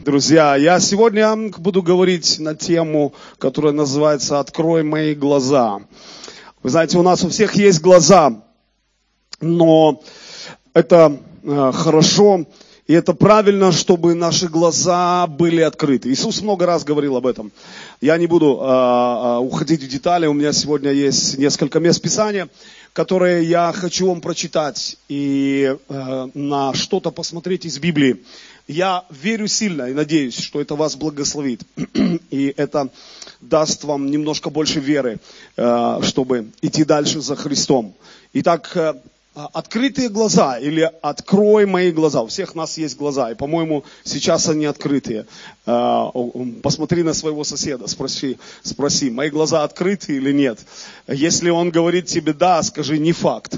Друзья, я сегодня буду говорить на тему, которая называется «Открой мои глаза». Вы знаете, у нас у всех есть глаза, но это хорошо и это правильно, чтобы наши глаза были открыты. Иисус много раз говорил об этом. Я не буду уходить в детали, у меня сегодня есть несколько мест Писания, которые я хочу вам прочитать и на что-то посмотреть из Библии. Я верю сильно и надеюсь, что это вас благословит. И это даст вам немножко больше веры, чтобы идти дальше за Христом. Итак, открытые глаза или открой мои глаза. У всех нас есть глаза, и, по-моему, сейчас они открытые. Посмотри на своего соседа, спроси, мои глаза открыты или нет. Если он говорит тебе да, скажи не факт.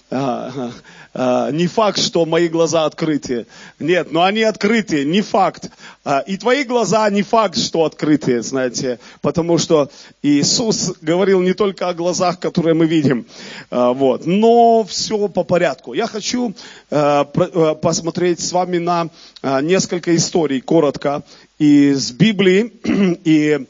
Не факт, что мои глаза открытые. Нет, но они открытые, не факт. И твои глаза не факт, что открытые, знаете. Потому что Иисус говорил не только о глазах, которые мы видим. Вот. Но все по порядку. Я хочу посмотреть с вами на несколько историй, коротко, из Библии. И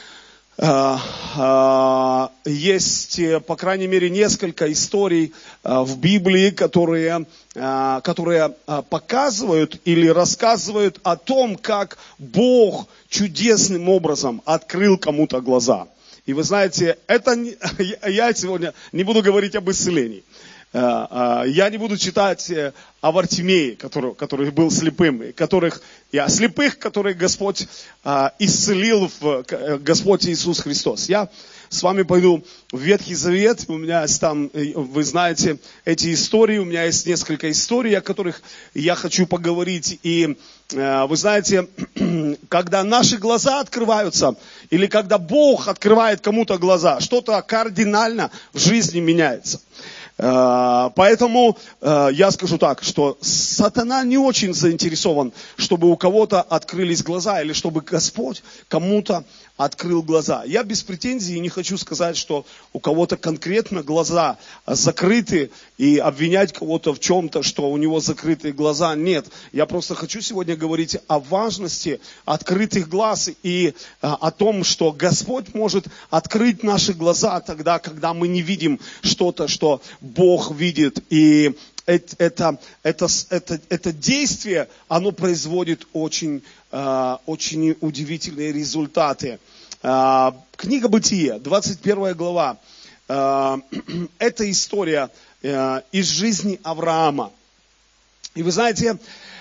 есть, по крайней мере, несколько историй в Библии, которые показывают или рассказывают о том, как Бог чудесным образом открыл кому-то глаза. И вы знаете, я сегодня не буду говорить об исцелении. Я не буду читать о Вартимее, который был слепым, слепых, которых Господь исцелил, Господь Иисус Христос. Я с вами пойду в Ветхий Завет, у меня есть там, вы знаете, эти истории, у меня есть несколько историй, о которых я хочу поговорить. И вы знаете, когда наши глаза открываются, или когда Бог открывает кому-то глаза, что-то кардинально в жизни меняется. Поэтому я скажу так, что сатана не очень заинтересован, чтобы у кого-то открылись глаза, или чтобы Господь кому-то открыл глаза. Я без претензий не хочу сказать, что у кого-то конкретно глаза закрыты, и обвинять кого-то в чем-то, что у него закрытые глаза. Нет, я просто хочу сегодня говорить о важности открытых глаз и о том, что Господь может открыть наши глаза тогда, когда мы не видим что-то, что Бог видит. И это действие, оно производит очень удивительные результаты. Книга Бытие, 21 глава. Это история из жизни Авраама. И вы знаете,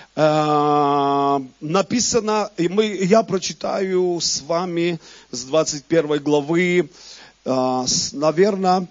написано, я прочитаю с вами с 21 главы, наверное,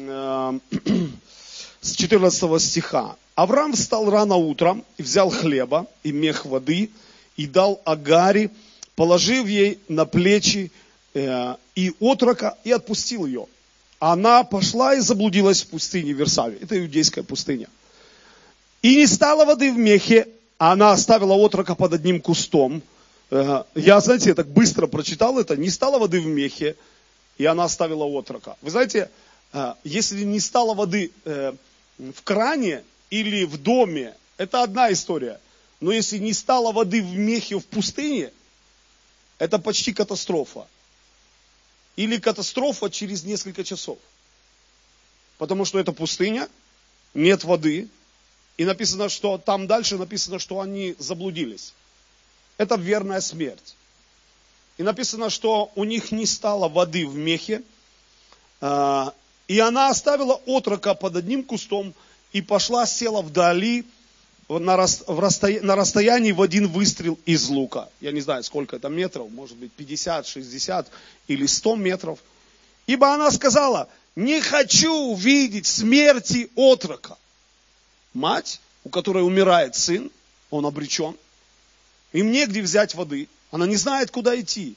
с 14 стиха. Авраам встал рано утром и взял хлеба и мех воды и дал Агаре, положив ей на плечи и отрока, и отпустил ее. Она пошла и заблудилась в пустыне Версаве. Это иудейская пустыня. И не стало воды в мехе, а она оставила отрока под одним кустом. Я, знаете, я так быстро прочитал это. Не стало воды в мехе, и она оставила отрока. Вы знаете, если не стало воды в кране или в доме, это одна история. Но если не стало воды в мехе в пустыне, это почти катастрофа. Или катастрофа через несколько часов. Потому что это пустыня, нет воды. И написано, что там дальше написано, что они заблудились. Это верная смерть. И написано, что у них не стало воды в мехе. И она оставила отрока под одним кустом и пошла, села вдали, на расстоянии в один выстрел из лука. Я не знаю, сколько это метров, может быть 50, 60 или 100 метров. Ибо она сказала: не хочу видеть смерти отрока. Мать, у которой умирает сын, он обречен. Им негде взять воды. Она не знает, куда идти.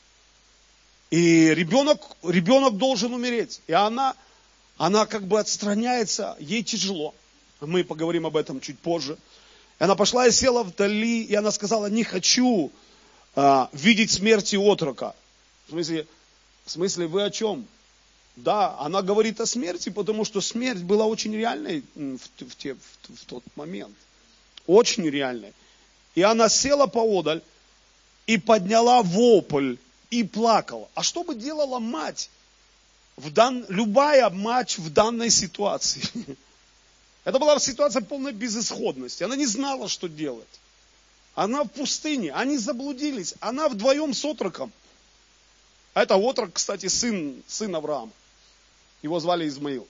И ребенок должен умереть. И она как бы отстраняется, ей тяжело. Мы поговорим об этом чуть позже. И она пошла и села вдали, и она сказала: не хочу видеть смерти отрока. В смысле, вы о чем? Да, она говорит о смерти, потому что смерть была очень реальной в тот момент. Очень реальной. И она села поодаль, и подняла вопль и плакала. А что бы делала мать? Любая мать в данной ситуации. Это была ситуация полной безысходности. Она не знала, что делать. Она в пустыне, они заблудились. Она вдвоем с отроком. А это отрок, кстати, сын Авраама. Его звали Измаил.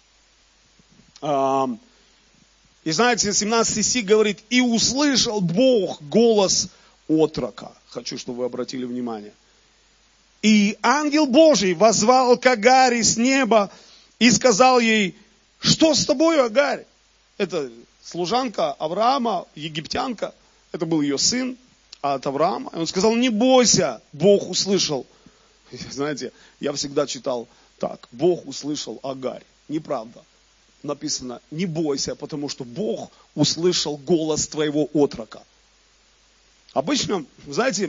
И знаете, 17 стих говорит, и услышал Бог голос отрока. Хочу, чтобы вы обратили внимание. И ангел Божий воззвал к Агаре с неба и сказал ей, что с тобой, Агарь? Это служанка Авраама, египтянка. Это был ее сын от Авраама. И он сказал, не бойся, Бог услышал. Знаете, я всегда читал так, Бог услышал Агарь. Неправда. Написано, не бойся, потому что Бог услышал голос твоего отрока. Обычно, знаете,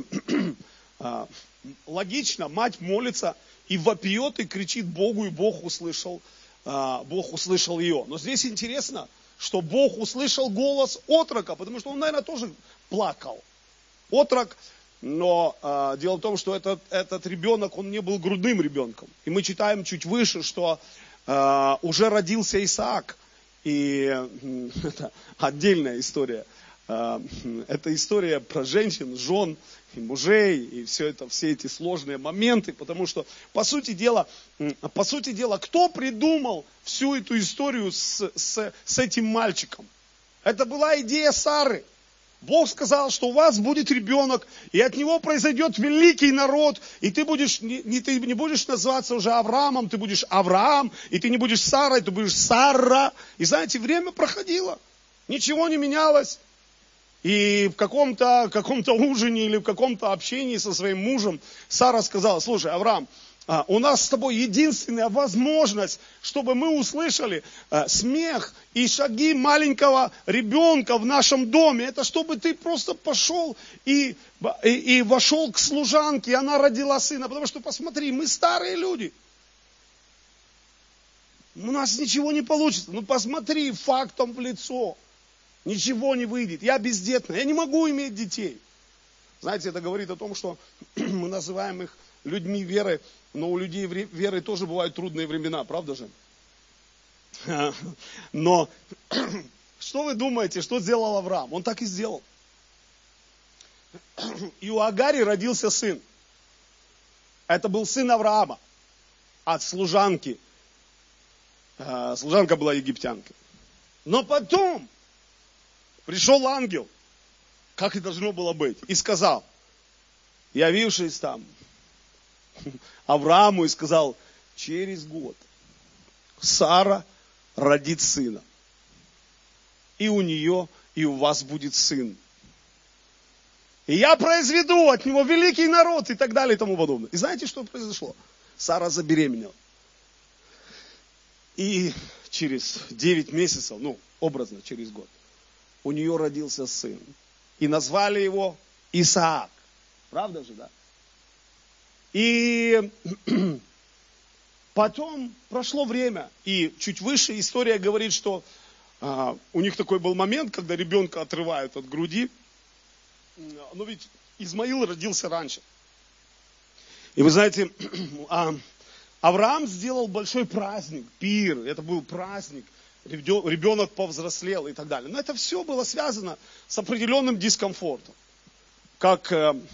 логично, мать молится и вопиет, и кричит Богу, и Бог услышал ее. Но здесь интересно, что Бог услышал голос отрока, потому что он, наверное, тоже плакал. Отрок, но дело в том, что этот ребенок, он не был грудным ребенком. И мы читаем чуть выше, что уже родился Исаак. И это отдельная история. Это история про женщин, жен и мужей, и все эти сложные моменты, потому что, по сути дела, кто придумал всю эту историю с этим мальчиком? Это была идея Сары. Бог сказал, что у вас будет ребенок, и от него произойдет великий народ, и ты не будешь называться уже Авраамом, ты будешь Авраам, и ты не будешь Сарой, ты будешь Сара. И знаете, время проходило, ничего не менялось. И в каком-то ужине или в каком-то общении со своим мужем Сара сказала, слушай, Авраам, у нас с тобой единственная возможность, чтобы мы услышали смех и шаги маленького ребенка в нашем доме. Это чтобы ты просто пошел и вошел к служанке, и она родила сына. Потому что, посмотри, мы старые люди. У нас ничего не получится. Ну, посмотри фактом в лицо. Ничего не выйдет. Я бездетная. Я не могу иметь детей. Знаете, это говорит о том, что мы называем их людьми веры, но у людей веры тоже бывают трудные времена, правда же? Но что вы думаете, что сделал Авраам? Он так и сделал. И у Агари родился сын. Это был сын Авраама от служанки. Служанка была египтянкой. Но потом пришел ангел, как и должно было быть, и сказал, явившись там Аврааму, и сказал, через год Сара родит сына. И у нее, и у вас будет сын. И я произведу от него великий народ, и так далее, и тому подобное. И знаете, что произошло? Сара забеременела. И через 9 месяцев, образно через год, у нее родился сын. И назвали его Исаак. Правда же, да? И потом прошло время, и чуть выше история говорит, что у них такой был момент, когда ребенка отрывают от груди. Но ведь Измаил родился раньше. И вы знаете, Авраам сделал большой праздник, пир, это был праздник, ребенок повзрослел и так далее. Но это все было связано с определенным дискомфортом. Как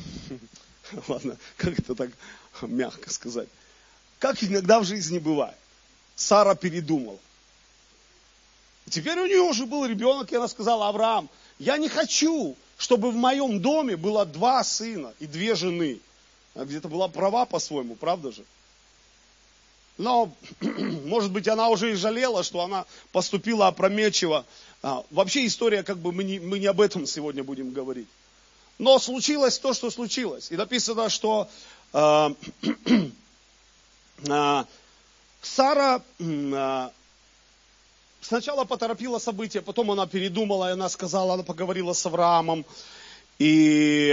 это так мягко сказать. Как иногда в жизни бывает. Сара передумала. Теперь у нее уже был ребенок, и она сказала, Авраам, я не хочу, чтобы в моем доме было 2 сына и 2 жены. Она где-то была права по-своему, правда же? Но, может быть, она уже и жалела, что она поступила опрометчиво. Вообще история, мы не об этом сегодня будем говорить. Но случилось то, что случилось. И написано, что Сара сначала поторопила события, потом она передумала, и она сказала, она поговорила с Авраамом. И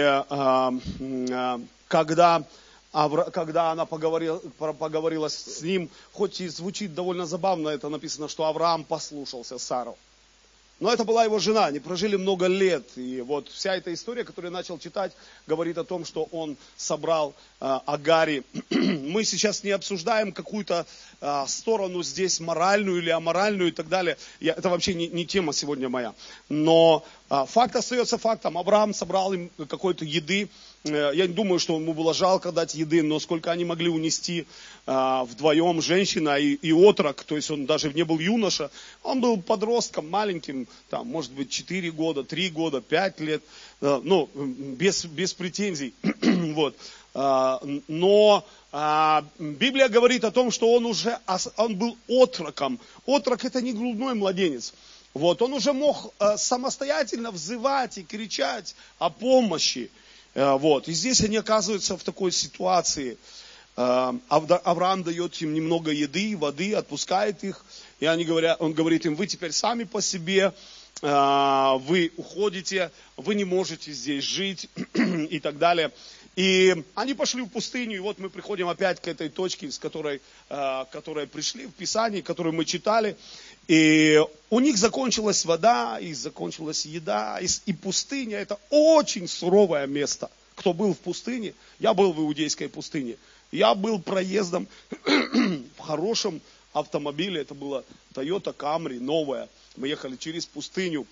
когда она поговорила с ним, хоть и звучит довольно забавно, это написано, что Авраам послушался Сару. Но это была его жена, они прожили много лет. И вот вся эта история, которую я начал читать, говорит о том, что он собрал Агари. Мы сейчас не обсуждаем какую-то сторону здесь моральную или аморальную и так далее. Это вообще не тема сегодня моя. Но факт остается фактом. Авраам собрал им какой-то еды. Я не думаю, что ему было жалко дать еды, но сколько они могли унести вдвоем, женщина и отрок, то есть он даже не был юноша, он был подростком, маленьким, там, может быть, 4 года, 3 года, 5 лет, ну, без претензий. Вот. Но Библия говорит о том, что он был отроком. Отрок — это не грудной младенец. Вот. Он уже мог самостоятельно взывать и кричать о помощи. Вот. И здесь они оказываются в такой ситуации. Авраам дает им немного еды, воды, отпускает их. И он говорит им: вы теперь сами по себе, вы уходите, вы не можете здесь жить и так далее. И они пошли в пустыню, и вот мы приходим опять к этой точке, с которой пришли в Писании, которую мы читали. И у них закончилась вода, и закончилась еда, и пустыня — это очень суровое место. Кто был в пустыне? Я был в иудейской пустыне. Я был проездом в хорошем автомобиле, это была Toyota Camry, новая. Мы ехали через пустыню,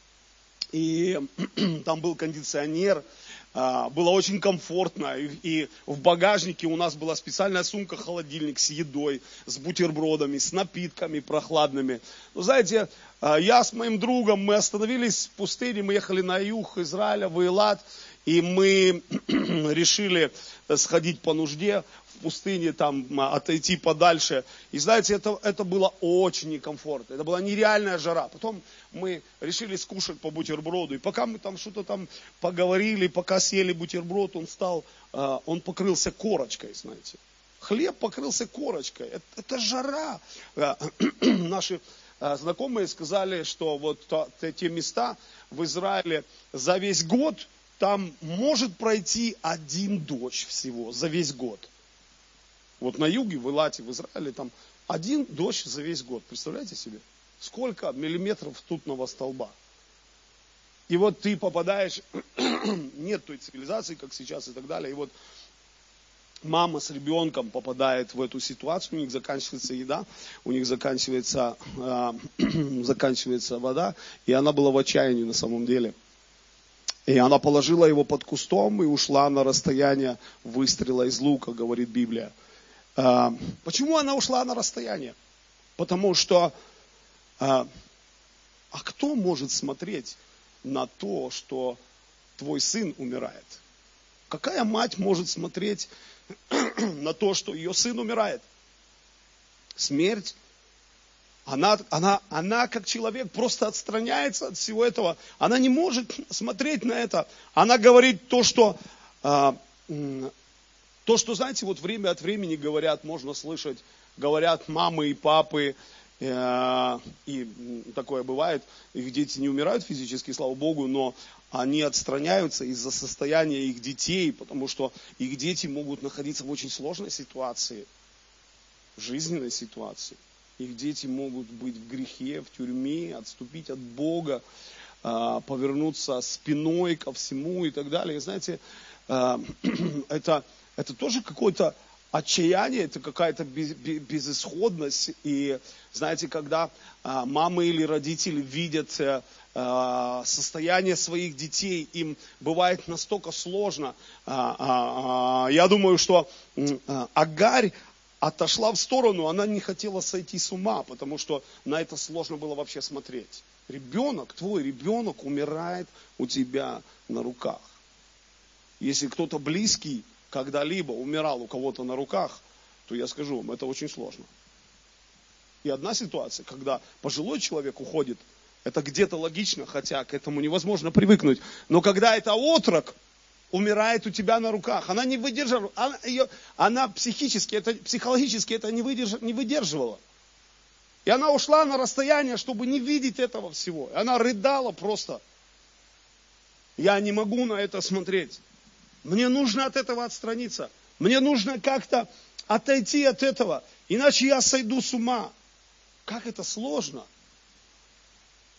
и там был кондиционер. Было очень комфортно, и в багажнике у нас была специальная сумка-холодильник с едой, с бутербродами, с напитками прохладными. Ну, знаете, я с моим другом, мы остановились в пустыне, мы ехали на юг Израиля, в Эйлат, и мы решили сходить по нужде в пустыне, там, отойти подальше. И знаете, это было очень некомфортно, это была нереальная жара. Потом мы решили скушать по бутерброду, и пока мы там что-то там поговорили, пока съели бутерброд, он покрылся корочкой, знаете. Хлеб покрылся корочкой, это жара. Наши знакомые сказали, что вот те места в Израиле за весь год, там может пройти 1 дождь всего за весь год. Вот на юге, в Элате, в Израиле, там 1 дождь за весь год. Представляете себе? Сколько миллиметров ртутного столба. И вот ты попадаешь, нет той цивилизации, как сейчас и так далее. И вот мама с ребенком попадает в эту ситуацию, у них заканчивается еда, у них заканчивается вода, и она была в отчаянии на самом деле. И она положила его под кустом и ушла на расстояние выстрела из лука, говорит Библия. Почему она ушла на расстояние? Потому что, кто может смотреть на то, что твой сын умирает? Какая мать может смотреть на то, что ее сын умирает? Смерть. Она как человек просто отстраняется от всего этого. Она не может смотреть на это. Она говорит то, что, знаете, вот время от времени говорят, можно слышать, говорят мамы и папы, и такое бывает, их дети не умирают физически, слава Богу, но они отстраняются из-за состояния их детей, потому что их дети могут находиться в очень сложной ситуации, жизненной ситуации. Их дети могут быть в грехе, в тюрьме, отступить от Бога, повернуться спиной ко всему и так далее. И знаете, это тоже какое-то отчаяние, это какая-то безысходность. И знаете, когда мамы или родители видят состояние своих детей, им бывает настолько сложно. Я думаю, что Агарь отошла в сторону, она не хотела сойти с ума, потому что на это сложно было вообще смотреть. Твой ребенок умирает у тебя на руках. Если кто-то близкий когда-либо умирал у кого-то на руках, то я скажу вам, это очень сложно. И одна ситуация, когда пожилой человек уходит, это где-то логично, хотя к этому невозможно привыкнуть. Но когда это отрок умирает у тебя на руках, она не выдерживала, она психологически это не выдерживала. И она ушла на расстояние, чтобы не видеть этого всего. И она рыдала просто. Я не могу на это смотреть. Мне нужно от этого отстраниться. Мне нужно как-то отойти от этого, иначе я сойду с ума. Как это сложно.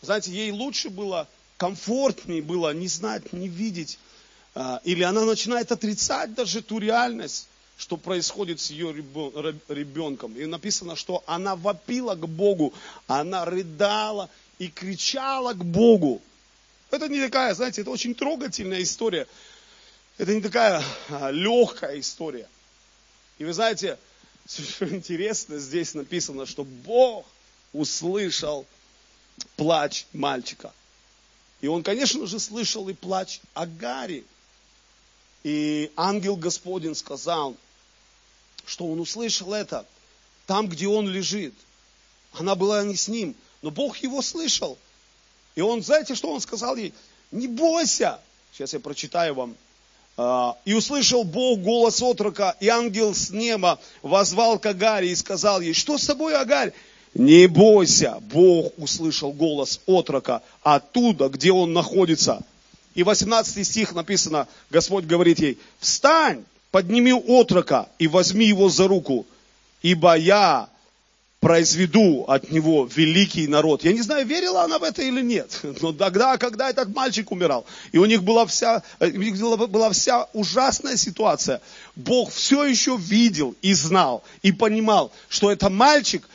Знаете, ей лучше было, комфортнее было не знать, не видеть. Или она начинает отрицать даже ту реальность, что происходит с ее ребенком. И написано, что она вопила к Богу, она рыдала и кричала к Богу. Это не такая, знаете, это очень трогательная история. Это не такая легкая история. И вы знаете, совершенно интересно, здесь написано, что Бог услышал плач мальчика. И он, конечно же, слышал и плач Агари. И ангел Господень сказал, что он услышал это там, где он лежит. Она была не с ним, но Бог его слышал. И он, знаете, что он сказал ей? Не бойся. Сейчас я прочитаю вам. И услышал Бог голос отрока, и ангел с неба воззвал к Агаре и сказал ей, что с тобой, Агарь? Не бойся, Бог услышал голос отрока оттуда, где он находится. И 18 стих написано, Господь говорит ей, встань, подними отрока и возьми его за руку, ибо я произведу от него великий народ. Я не знаю, верила она в это или нет, но тогда, когда этот мальчик умирал, и у них была вся ужасная ситуация, Бог все еще видел и знал, и понимал, что это мальчик,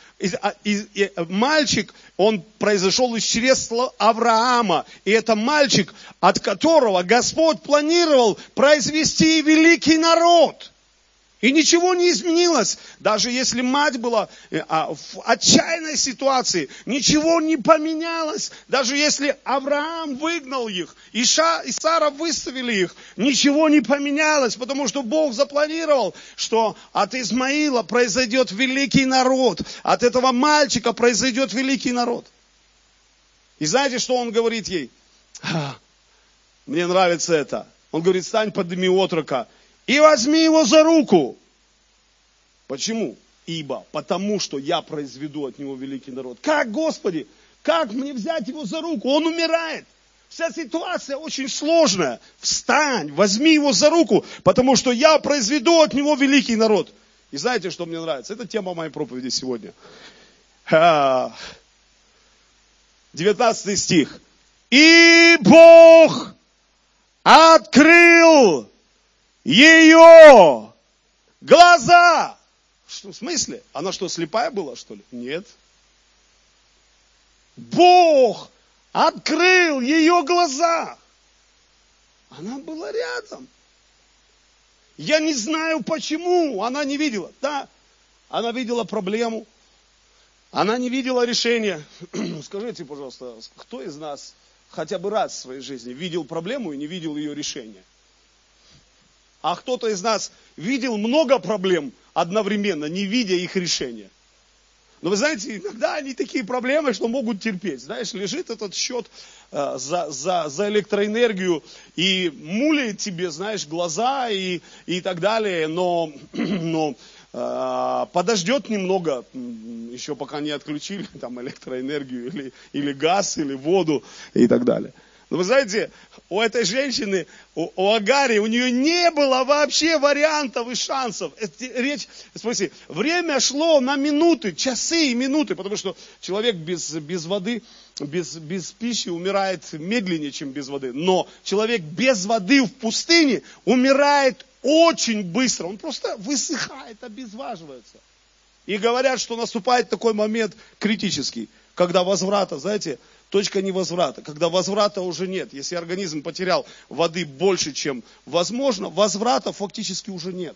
он произошел из чресла Авраама, и это мальчик, от которого Господь планировал произвести великий народ. И ничего не изменилось. Даже если мать была в отчаянной ситуации, ничего не поменялось. Даже если Авраам выгнал их, и Сара выставили их, ничего не поменялось, потому что Бог запланировал, что от Измаила произойдет великий народ, от этого мальчика произойдет великий народ. И знаете, что он говорит ей? Мне нравится это. Он говорит, встань, подними отрока и возьми его за руку. Почему? Потому что я произведу от него великий народ. Как, Господи? Как мне взять его за руку? Он умирает. Вся ситуация очень сложная. Встань, возьми его за руку, потому что я произведу от него великий народ. И знаете, что мне нравится? Это тема моей проповеди сегодня. 19 стих. И Бог открыл ее глаза. Что, в смысле? Она что, слепая была, что ли? Нет. Бог открыл ее глаза. Она была рядом. Я не знаю, почему она не видела. Да, она видела проблему. Она не видела решения. Скажите, пожалуйста, кто из нас хотя бы раз в своей жизни видел проблему и не видел ее решения? А кто-то из нас видел много проблем одновременно, не видя их решения. Но вы знаете, иногда они такие проблемы, что могут терпеть. Знаешь, лежит этот счет за электроэнергию и муляет тебе, знаешь, глаза и так далее. Но подождет немного, еще пока не отключили там электроэнергию или газ, или воду и так далее. Но вы знаете, у этой женщины, у Агари, у нее не было вообще вариантов и шансов. Время шло на минуты, часы и минуты, потому что человек без воды, без пищи умирает медленнее, чем без воды. Но человек без воды в пустыне умирает очень быстро. Он просто высыхает, обезваживается. И говорят, что наступает такой момент критический, когда возврата, знаете, точка невозврата, когда возврата уже нет. Если организм потерял воды больше, чем возможно, возврата фактически уже нет.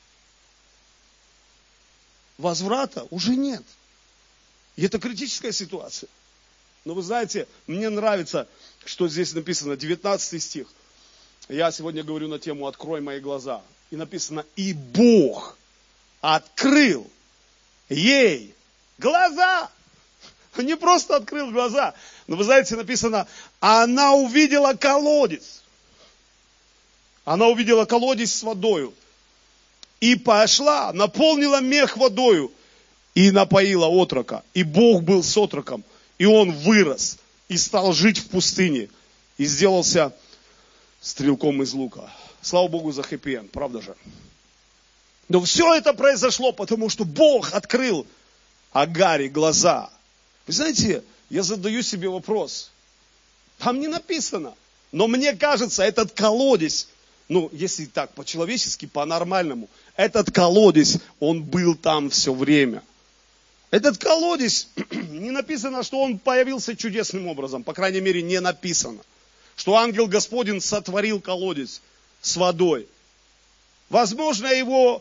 Возврата уже нет. И это критическая ситуация. Но вы знаете, мне нравится, что здесь написано, 19 стих. Я сегодня говорю на тему «Открой мои глаза». И написано, и Бог открыл ей глаза. Не просто открыл глаза, но вы знаете, написано, она увидела колодец. Она увидела колодец с водою. И пошла, наполнила мех водою и напоила отрока. И Бог был с отроком. И он вырос и стал жить в пустыне. И сделался стрелком из лука. Слава Богу за хэппи-энд, правда же? Но все это произошло, потому что Бог открыл Агаре глаза. Вы знаете, я задаю себе вопрос. Там не написано. Но мне кажется, этот колодец, если так, по-человечески, по-нормальному, этот колодец, он был там все время. Этот колодец, не написано, что он появился чудесным образом, по крайней мере, не написано. Что ангел Господень сотворил колодец с водой. Возможно, его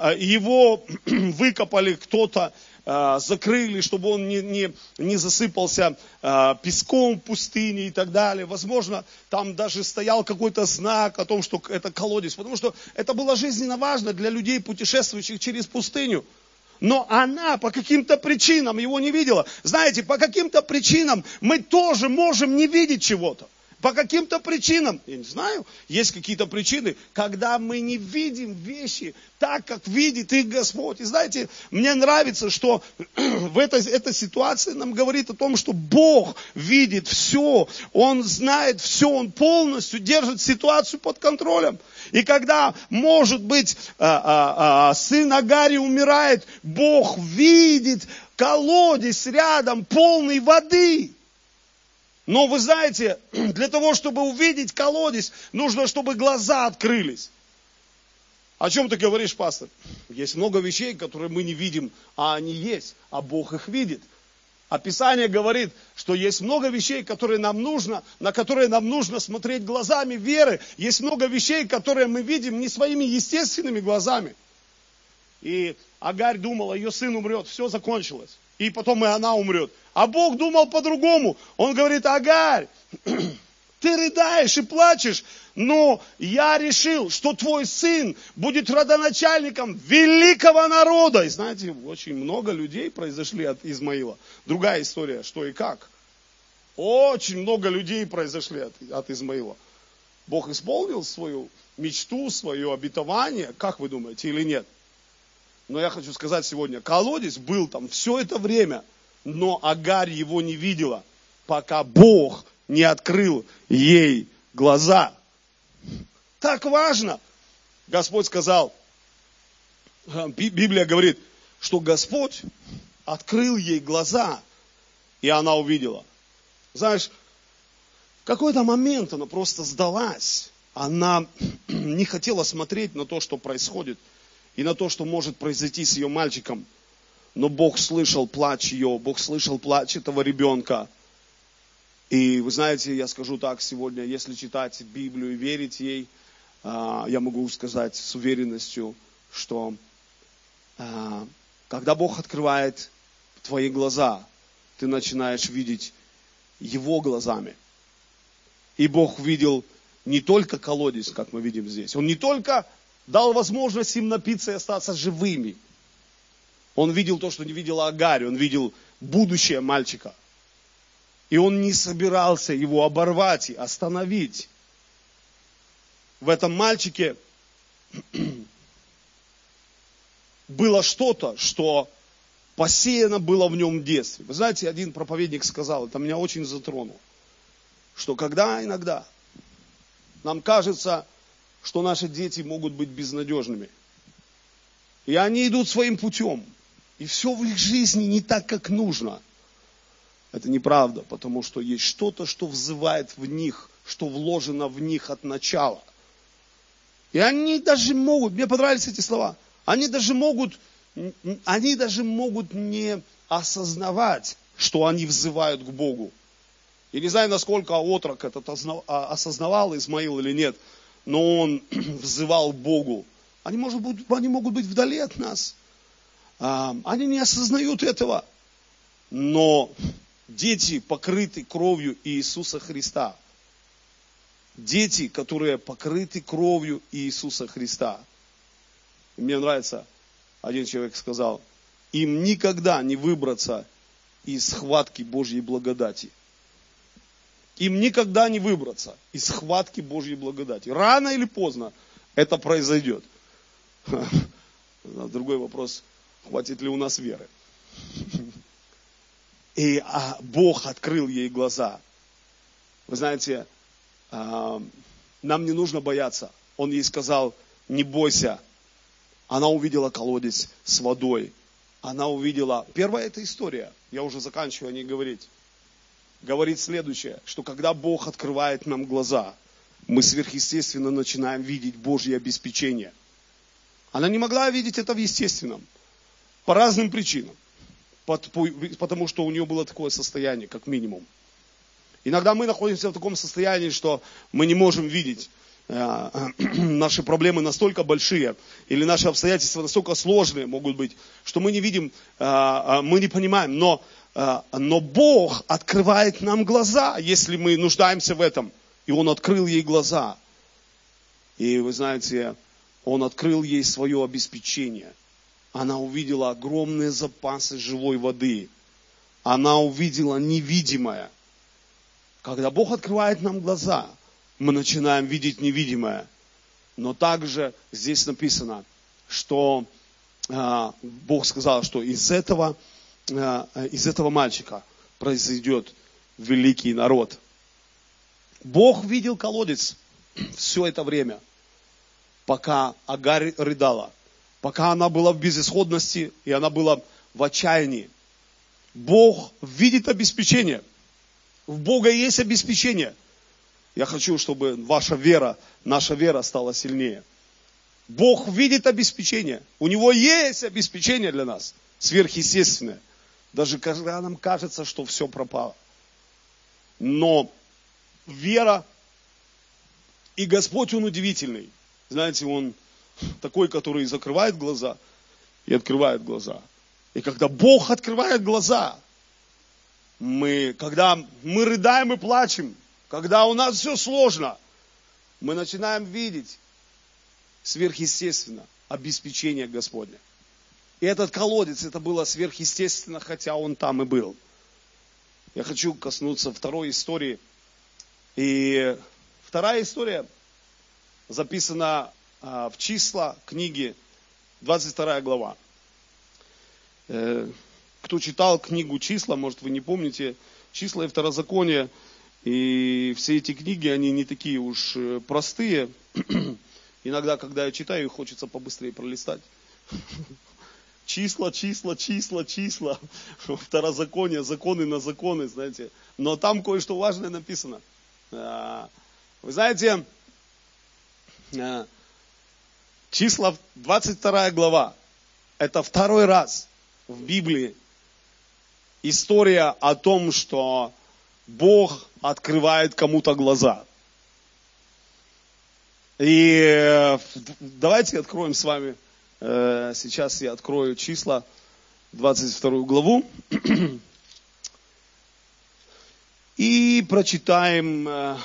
выкопали кто-то, закрыли, чтобы он не засыпался песком в пустыне и так далее. Возможно, там даже стоял какой-то знак о том, что это колодец. Потому что это было жизненно важно для людей, путешествующих через пустыню. Но она по каким-то причинам его не видела. Знаете, по каким-то причинам мы тоже можем не видеть чего-то. По каким-то причинам, я не знаю, есть какие-то причины, когда мы не видим вещи так, как видит их Господь. И знаете, мне нравится, что эта ситуация нам говорит о том, что Бог видит все, Он знает все, Он полностью держит ситуацию под контролем. И когда, может быть, сын Агари умирает, Бог видит колодец рядом, полный воды. Но вы знаете, для того, чтобы увидеть колодец, нужно, чтобы глаза открылись. О чем ты говоришь, пастор? Есть много вещей, которые мы не видим, а они есть, а Бог их видит. А Писание говорит, что есть много вещей, на которые нам нужно смотреть глазами веры. Есть много вещей, которые мы видим не своими естественными глазами. И Агарь думала, ее сын умрет, все закончилось. И потом и она умрет. А Бог думал по-другому. Он говорит: Агарь, ты рыдаешь и плачешь, но я решил, что твой сын будет родоначальником великого народа. И знаете, очень много людей произошли от Измаила. Другая история, что и как. Очень много людей произошли от Измаила. Бог исполнил свою мечту, свое обетование, как вы думаете, или нет? Но я хочу сказать сегодня, колодец был там все это время, но Агарь его не видела, пока Бог не открыл ей глаза. Так важно. Господь сказал, Библия говорит, что Господь открыл ей глаза, и она увидела. Знаешь, в какой-то момент она просто сдалась. Она не хотела смотреть на то, что происходит, и на то, что может произойти с ее мальчиком. Но Бог слышал плач ее, Бог слышал плач этого ребенка. И вы знаете, я скажу так сегодня, если читать Библию и верить ей, я могу сказать с уверенностью, что когда Бог открывает твои глаза, ты начинаешь видеть Его глазами. И Бог видел не только колодец, как мы видим здесь. Он не только дал возможность им напиться и остаться живыми. Он видел то, что не видела Агарь. Он видел будущее мальчика. И он не собирался его оборвать и остановить. В этом мальчике было что-то, что посеяно было в нем в детстве. Вы знаете, один проповедник сказал, это меня очень затронуло, что иногда нам кажется, что наши дети могут быть безнадежными. И они идут своим путем. И все в их жизни не так, как нужно. Это неправда, потому что есть что-то, что взывает в них, что вложено в них от начала. И они даже могут, мне понравились эти слова, они даже могут не осознавать, что они взывают к Богу. Я не знаю, насколько отрок этот осознавал, Измаил или нет, но он взывал к Богу. Они могут быть вдали от нас. Они не осознают этого. Но дети, покрыты кровью Иисуса Христа. Дети, которые покрыты кровью Иисуса Христа. И мне нравится, один человек сказал, им никогда не выбраться из схватки Божьей благодати. Им никогда не выбраться из схватки Божьей благодати. Рано или поздно это произойдет. Другой вопрос, хватит ли у нас веры. И Бог открыл ей глаза. Вы знаете, нам не нужно бояться. Он ей сказал, не бойся. Она увидела колодец с водой. Она увидела... Первая это история. Я уже заканчиваю о ней говорить. говорит следующее, что когда Бог открывает нам глаза, мы сверхъестественно начинаем видеть Божье обеспечение. Она не могла видеть это в естественном, по разным причинам, потому что у нее было такое состояние, как минимум. Иногда мы находимся в таком состоянии, что мы не можем видеть. Наши проблемы настолько большие, или наши обстоятельства настолько сложные могут быть, что мы не видим, мы не понимаем. Но Бог открывает нам глаза, если мы нуждаемся в этом. И Он открыл ей глаза. И вы знаете, Он открыл ей свое обеспечение. Она увидела огромные запасы живой воды. Она увидела невидимое. Когда Бог открывает нам глаза, мы начинаем видеть невидимое. Но также здесь написано, что Бог сказал, что из этого мальчика произойдет великий народ. Бог видел колодец все это время, пока Агарь рыдала, пока она была в безысходности и она была в отчаянии. Бог видит обеспечение. В Бога есть обеспечение. Я хочу, чтобы ваша вера, наша вера стала сильнее. Бог видит обеспечение. У Него есть обеспечение для нас, сверхъестественное. Даже когда нам кажется, что все пропало. Но вера и Господь, Он удивительный. Знаете, Он такой, который закрывает глаза и открывает глаза. И когда Бог открывает глаза, когда мы рыдаем и плачем, когда у нас все сложно, мы начинаем видеть сверхъестественно обеспечение Господне. И этот колодец, это было сверхъестественно, хотя он там и был. Я хочу коснуться второй истории. И вторая история записана в Числа книги, 22 глава. Кто читал книгу Числа, может вы не помните, Числа и Второзаконие, и все эти книги, они не такие уж простые. Иногда, когда я читаю, их хочется побыстрее пролистать. Числа. Второзаконие, законы на законы, знаете. Но там кое-что важное написано. Вы знаете, Числа 22 глава. Это второй раз в Библии история о том, что Бог открывает кому-то глаза. И давайте откроем с вами, сейчас я открою Числа, 22 главу, и прочитаем,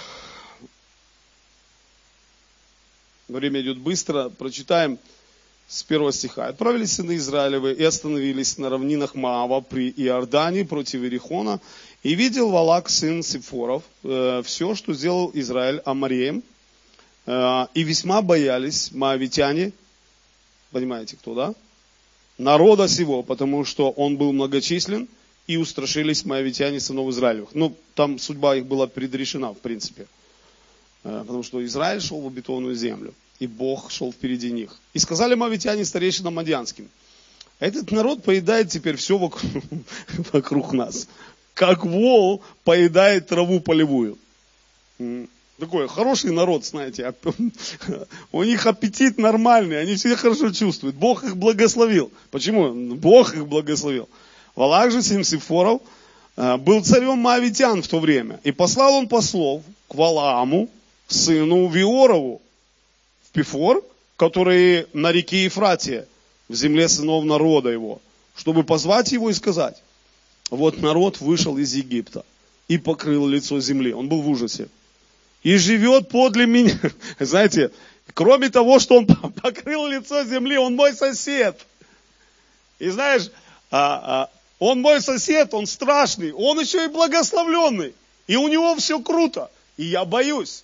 время идет быстро, прочитаем с 1 стиха. «Отправились сыны Израилевы и остановились на равнинах Моава при Иордане против Иерихона. И видел Валак, сын Сифоров, все, что сделал Израиль Амореем. И весьма боялись моавитяне». Понимаете, кто, да? «Народа сего, потому что он был многочислен, и устрашились моавитяне сынов Израилевых». Ну, там судьба их была предрешена, в принципе. Потому что Израиль шел в обетованную землю. И Бог шел впереди них. И сказали моавитяне старейшинам мадьянским: этот народ поедает теперь все вокруг нас, как вол поедает траву полевую. Такой хороший народ, знаете, у них аппетит нормальный, они себя хорошо чувствуют. Бог их благословил. Почему? Бог их благословил. Валак же сын Сифоров был царем моавитян в то время. И послал он послов к Валааму, сыну Виорову, в Пифор, который на реке Ефрате, в земле сынов народа его, чтобы позвать его и сказать: вот народ вышел из Египта и покрыл лицо земли. Он был в ужасе. И живет подле меня. Знаете, кроме того, что он покрыл лицо земли, он мой сосед. И знаешь, он мой сосед, он страшный, он еще и благословленный. И у него все круто. И я боюсь.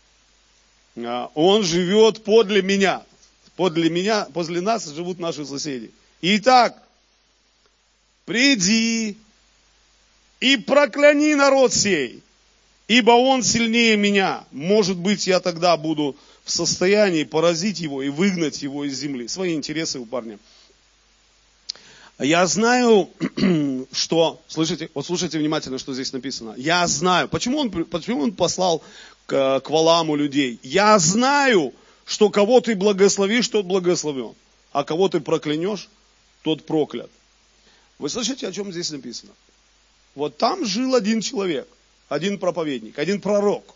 Он живет подле меня. Возле нас живут наши соседи. Итак, приди и прокляни народ сей, ибо он сильнее меня. Может быть, я тогда буду в состоянии поразить его и выгнать его из земли. Свои интересы у парня. Я знаю, что... Вот слушайте внимательно, что здесь написано. Я знаю. Почему он послал к Валааму людей? Я знаю, что кого ты благословишь, тот благословен. А кого ты проклянешь, тот проклят. Вы слышите, о чем здесь написано? Вот там жил один человек, один проповедник, один пророк.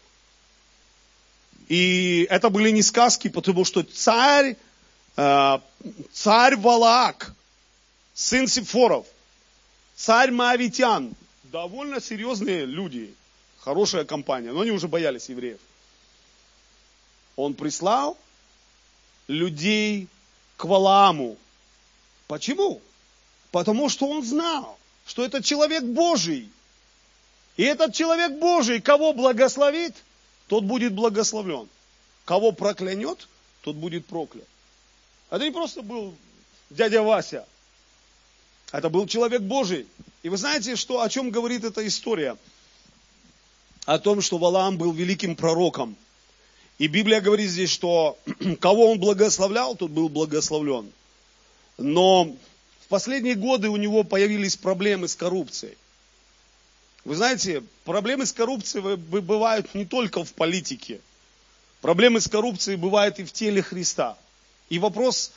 И это были не сказки, потому что царь Валаак, сын Сифоров, царь Моавитян, довольно серьезные люди, хорошая компания, но они уже боялись евреев. Он прислал людей к Валааму. Почему? Потому что он знал, что это человек Божий. И этот человек Божий, кого благословит, тот будет благословлен. Кого проклянет, тот будет проклят. Это не просто был дядя Вася. Это был человек Божий. И вы знаете, о чем говорит эта история? О том, что Валаам был великим пророком. И Библия говорит здесь, что кого он благословлял, тот был благословлен. Но в последние годы у него появились проблемы с коррупцией. Вы знаете, проблемы с коррупцией бывают не только в политике. Проблемы с коррупцией бывают и в теле Христа. И вопрос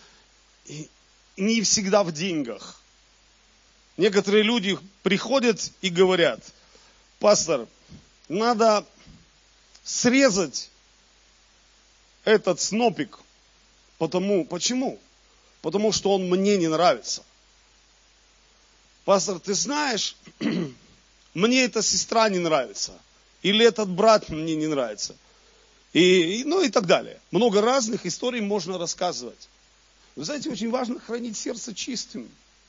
не всегда в деньгах. Некоторые люди приходят и говорят: пастор, надо срезать этот снопик. Почему? Потому что он мне не нравится. Пастор, ты знаешь, мне эта сестра не нравится. Или этот брат мне не нравится. И так далее. Много разных историй можно рассказывать. Вы знаете, очень важно хранить сердце чистым.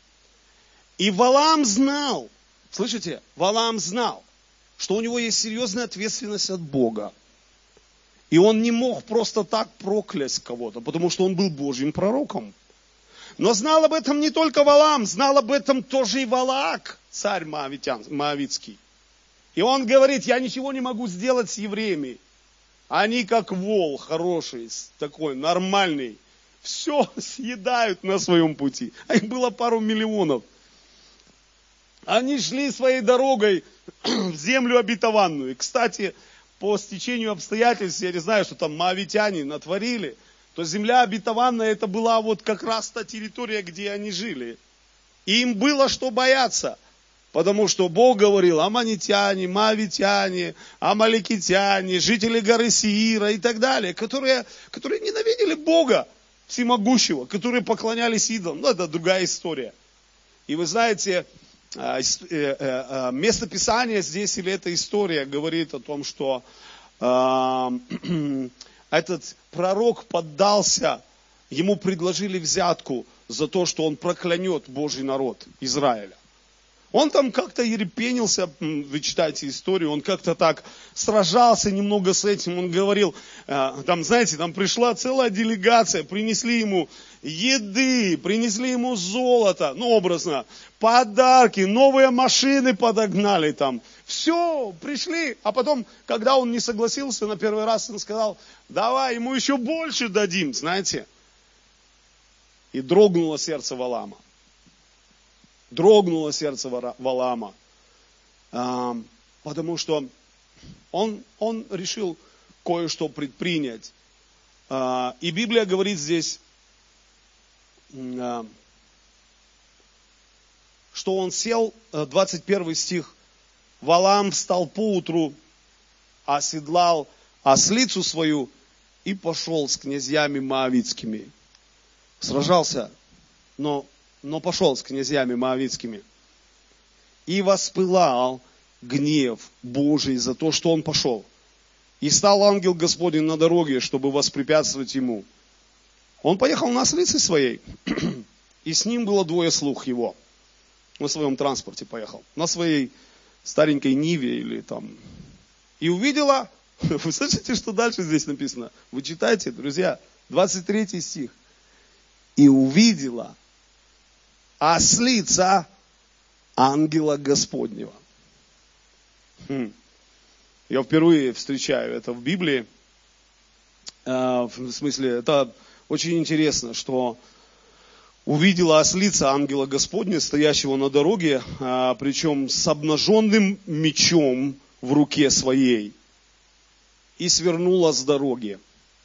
И Валаам знал, слышите, Валаам знал, что у него есть серьезная ответственность от Бога. И он не мог просто так проклясть кого-то, потому что он был Божьим пророком. Но знал об этом не только Валаам, знал об этом тоже и Валаак, царь Моавитский. И он говорит: я ничего не могу сделать с евреями. Они как вол хороший, такой нормальный. Все съедают на своем пути. А их было пару миллионов. Они шли своей дорогой в землю обетованную. И, кстати, по стечению обстоятельств, я не знаю, что там моавитяне натворили, то земля обетованная, это была вот как раз та территория, где они жили. И им было что бояться. Потому что Бог говорил: аммонитяне, моавитяне, амалекитяне, жители горы Сеира и так далее, которые ненавидели Бога всемогущего, которые поклонялись идолам. Это другая история. И вы знаете, местописание здесь, или эта история, говорит о том, что этот пророк поддался, ему предложили взятку за то, что он проклянет Божий народ Израиля. Он там как-то ерепенился, вы читаете историю, он как-то так сражался немного с этим, он говорил, там, знаете, там пришла целая делегация, принесли ему еды, принесли ему золото, образно, подарки, новые машины подогнали там. Все, пришли, а потом, когда он не согласился на первый раз, он сказал: давай, ему еще больше дадим, знаете. И дрогнуло сердце Валаама. Дрогнуло сердце Валаама, потому что он решил кое-что предпринять. И Библия говорит здесь, что он сел, 21 стих, Валаам встал поутру, оседлал ослицу свою и пошел с князьями моавитскими. Сражался, но пошел с князьями моавитскими. И воспылал гнев Божий за то, что он пошел. И стал ангел Господень на дороге, чтобы воспрепятствовать ему. Он поехал на ослице своей, и с ним было 2 слуг его. На своем транспорте поехал, на своей старенькой Ниве или там. И увидела, вы слышите, что дальше здесь написано? Вы читайте, друзья, 23 стих. И увидела ослица ангела Господнего. Я впервые встречаю это в Библии. В смысле, это очень интересно, что увидела ослица ангела Господня, стоящего на дороге, причем с обнаженным мечом в руке своей, и свернула с дороги.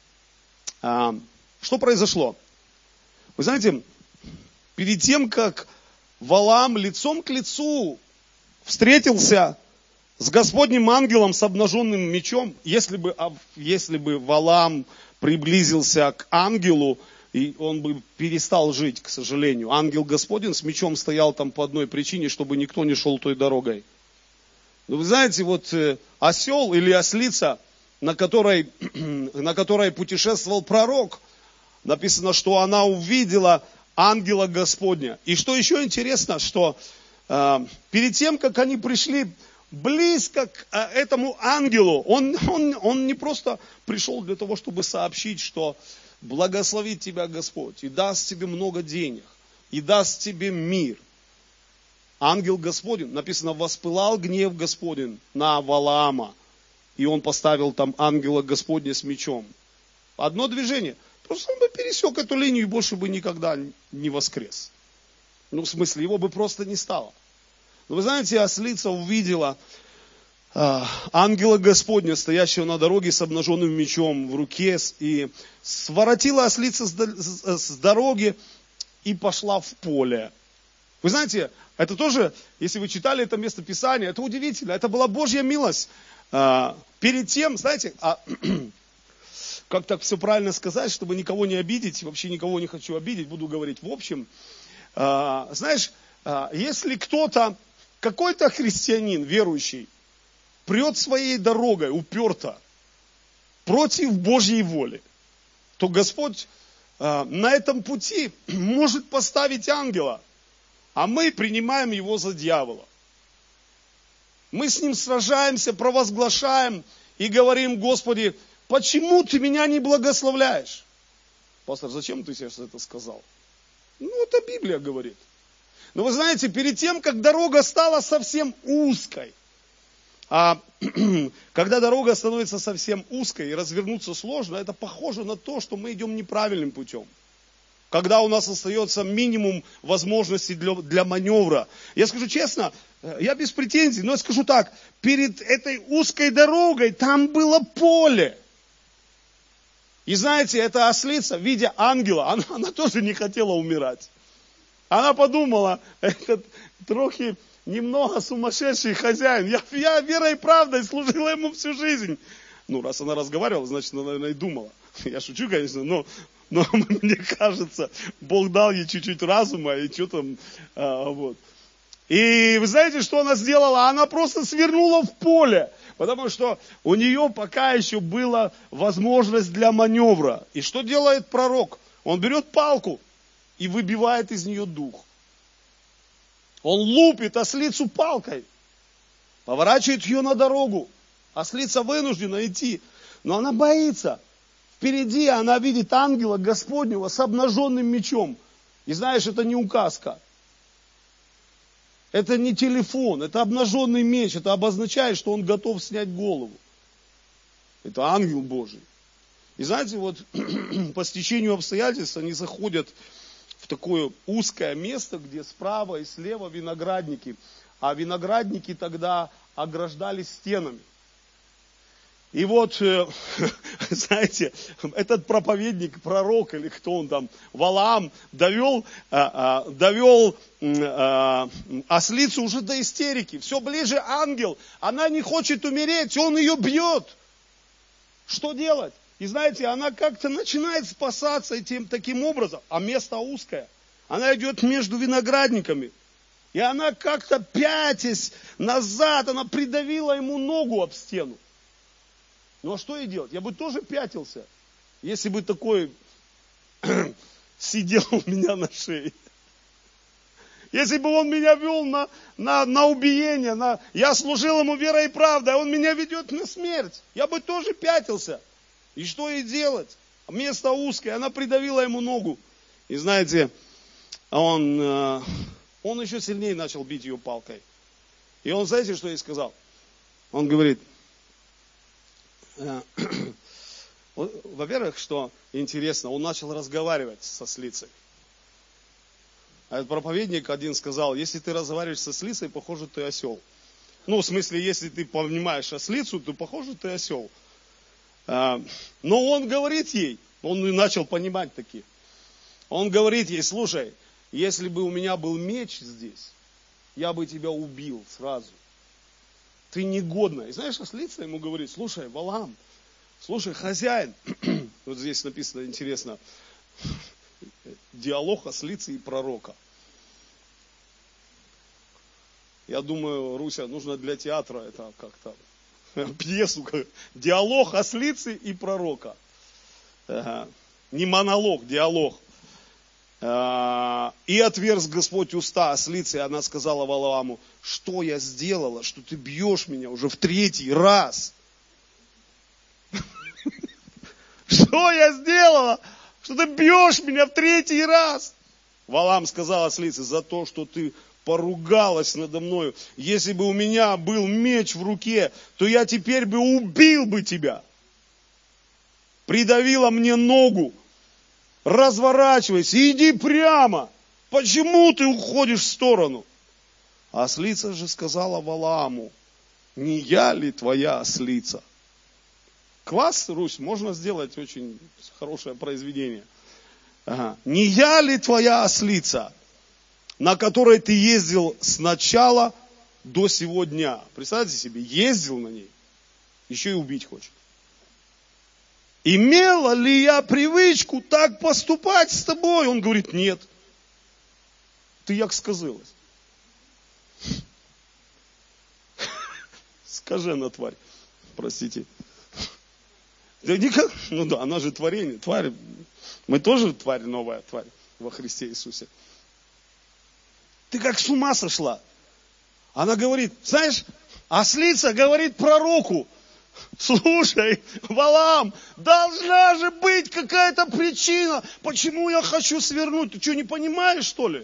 Что произошло? Вы знаете, перед тем, как Валаам лицом к лицу встретился с Господним ангелом с обнаженным мечом, если бы Валаам приблизился к ангелу, и он бы перестал жить, к сожалению. Ангел Господень с мечом стоял там по одной причине, чтобы никто не шел той дорогой. Но вы знаете, вот осел или ослица, на которой путешествовал пророк, написано, что она увидела ангела Господня. И что еще интересно, что перед тем, как они пришли близко к этому ангелу, он не просто пришел для того, чтобы сообщить, что благословит тебя Господь и даст тебе много денег, и даст тебе мир. Ангел Господень, написано, воспылал гнев Господень на Валаама, и он поставил там ангела Господня с мечом. Одно движение. Просто он бы пересек эту линию и больше бы никогда не воскрес. Ну, в смысле, его бы просто не стало. Но вы знаете, ослица увидела ангела Господня, стоящего на дороге с обнаженным мечом в руке, и своротила ослица с дороги и пошла в поле. Вы знаете, это тоже, если вы читали это местописание, это удивительно, это была Божья милость. Перед тем, знаете, как так все правильно сказать, чтобы никого не обидеть, вообще никого не хочу обидеть, буду говорить в общем. Знаешь, если кто-то, какой-то христианин, верующий, прет своей дорогой уперто против Божьей воли, то Господь на этом пути может поставить ангела, а мы принимаем его за дьявола. Мы с ним сражаемся, провозглашаем и говорим: Господи, почему ты меня не благословляешь? Пастор, зачем ты сейчас это сказал? Ну, это Библия говорит. Но вы знаете, перед тем, как дорога стала совсем узкой, когда дорога становится совсем узкой и развернуться сложно, это похоже на то, что мы идем неправильным путем. Когда у нас остается минимум возможностей для маневра. Я скажу честно, я без претензий, но я скажу так, перед этой узкой дорогой там было поле. И знаете, эта ослица, видя ангела, она тоже не хотела умирать. Она подумала, этот трохи немного сумасшедший хозяин, я верой и правдой служила ему всю жизнь. Ну, раз она разговаривала, значит, она, наверное, и думала. Я шучу, конечно, но мне кажется, Бог дал ей чуть-чуть разума, и что там, вот. И вы знаете, что она сделала? Она просто свернула в поле, потому что у нее пока еще была возможность для маневра. И что делает пророк? Он берет палку и выбивает из нее дух. Он лупит ослицу палкой, поворачивает ее на дорогу. Ослица вынуждена идти, но она боится. Впереди она видит ангела Господнего с обнаженным мечом. И знаешь, это не указка. Это не телефон, это обнаженный меч. Это обозначает, что он готов снять голову. Это ангел Божий. И знаете, вот по стечению обстоятельств они заходят в такое узкое место, где справа и слева виноградники. А виноградники тогда ограждались стенами. И вот, знаете, этот проповедник, пророк или кто он там, Валаам, довел ослицу уже до истерики. Все ближе ангел, она не хочет умереть, он ее бьет. Что делать? И знаете, она как-то начинает спасаться таким образом, а место узкое. Она идет между виноградниками. И она как-то пятясь назад, она придавила ему ногу об стену. Ну а что ей делать? Я бы тоже пятился, если бы такой сидел у меня на шее. Если бы он меня вел на убиение, я служил ему верой и правдой, а он меня ведет на смерть. Я бы тоже пятился. И что ей делать? Место узкое, она придавила ему ногу. И знаете, он еще сильнее начал бить ее палкой. И он, знаете, что ей сказал? Он говорит, во-первых, что интересно, он начал разговаривать со ослицей. А этот проповедник один сказал, если ты разговариваешь со ослицей, похоже, ты осел. Ну, в смысле, если ты понимаешь ослицу, то похоже, ты осел. Но он говорит ей, он и начал понимать такие. Он говорит ей, слушай, если бы у меня был меч здесь, я бы тебя убил сразу. Ты негодна. И знаешь, ослица ему говорит, слушай, Валаам, слушай, хозяин. Вот здесь написано интересно, диалог ослицы и пророка. Я думаю, Руся, нужно для театра это как-то, пьесу, диалог ослицы и пророка. Не монолог, диалог. И отверз Господь уста ослицы, и она сказала Валааму, что я сделала, что ты бьешь меня уже в 3-й раз? Что я сделала, что ты бьешь меня в 3-й раз? Валаам сказал ослице, за то, что ты поругалась надо мною. Если бы у меня был меч в руке, то я теперь бы убил бы тебя. Придавила мне ногу. Разворачивайся, иди прямо. Почему ты уходишь в сторону? А ослица же сказала Валааму, не я ли твоя ослица? Класс, Русь, можно сделать очень хорошее произведение. Ага. Не я ли твоя ослица, на которой ты ездил с начала до сего дня? Представьте себе, ездил на ней, еще и убить хочет. Имела ли я привычку так поступать с тобой? Он говорит, нет. Ты як сказилась. Скажена тварь. Простите. Да никак, ну да, она же творение, тварь. Мы тоже тварь, новая тварь во Христе Иисусе. Ты как с ума сошла? Она говорит, знаешь, ослица говорит пророку, слушай, Валаам, должна же быть какая-то причина, почему я хочу свернуть. Ты что, не понимаешь, что ли?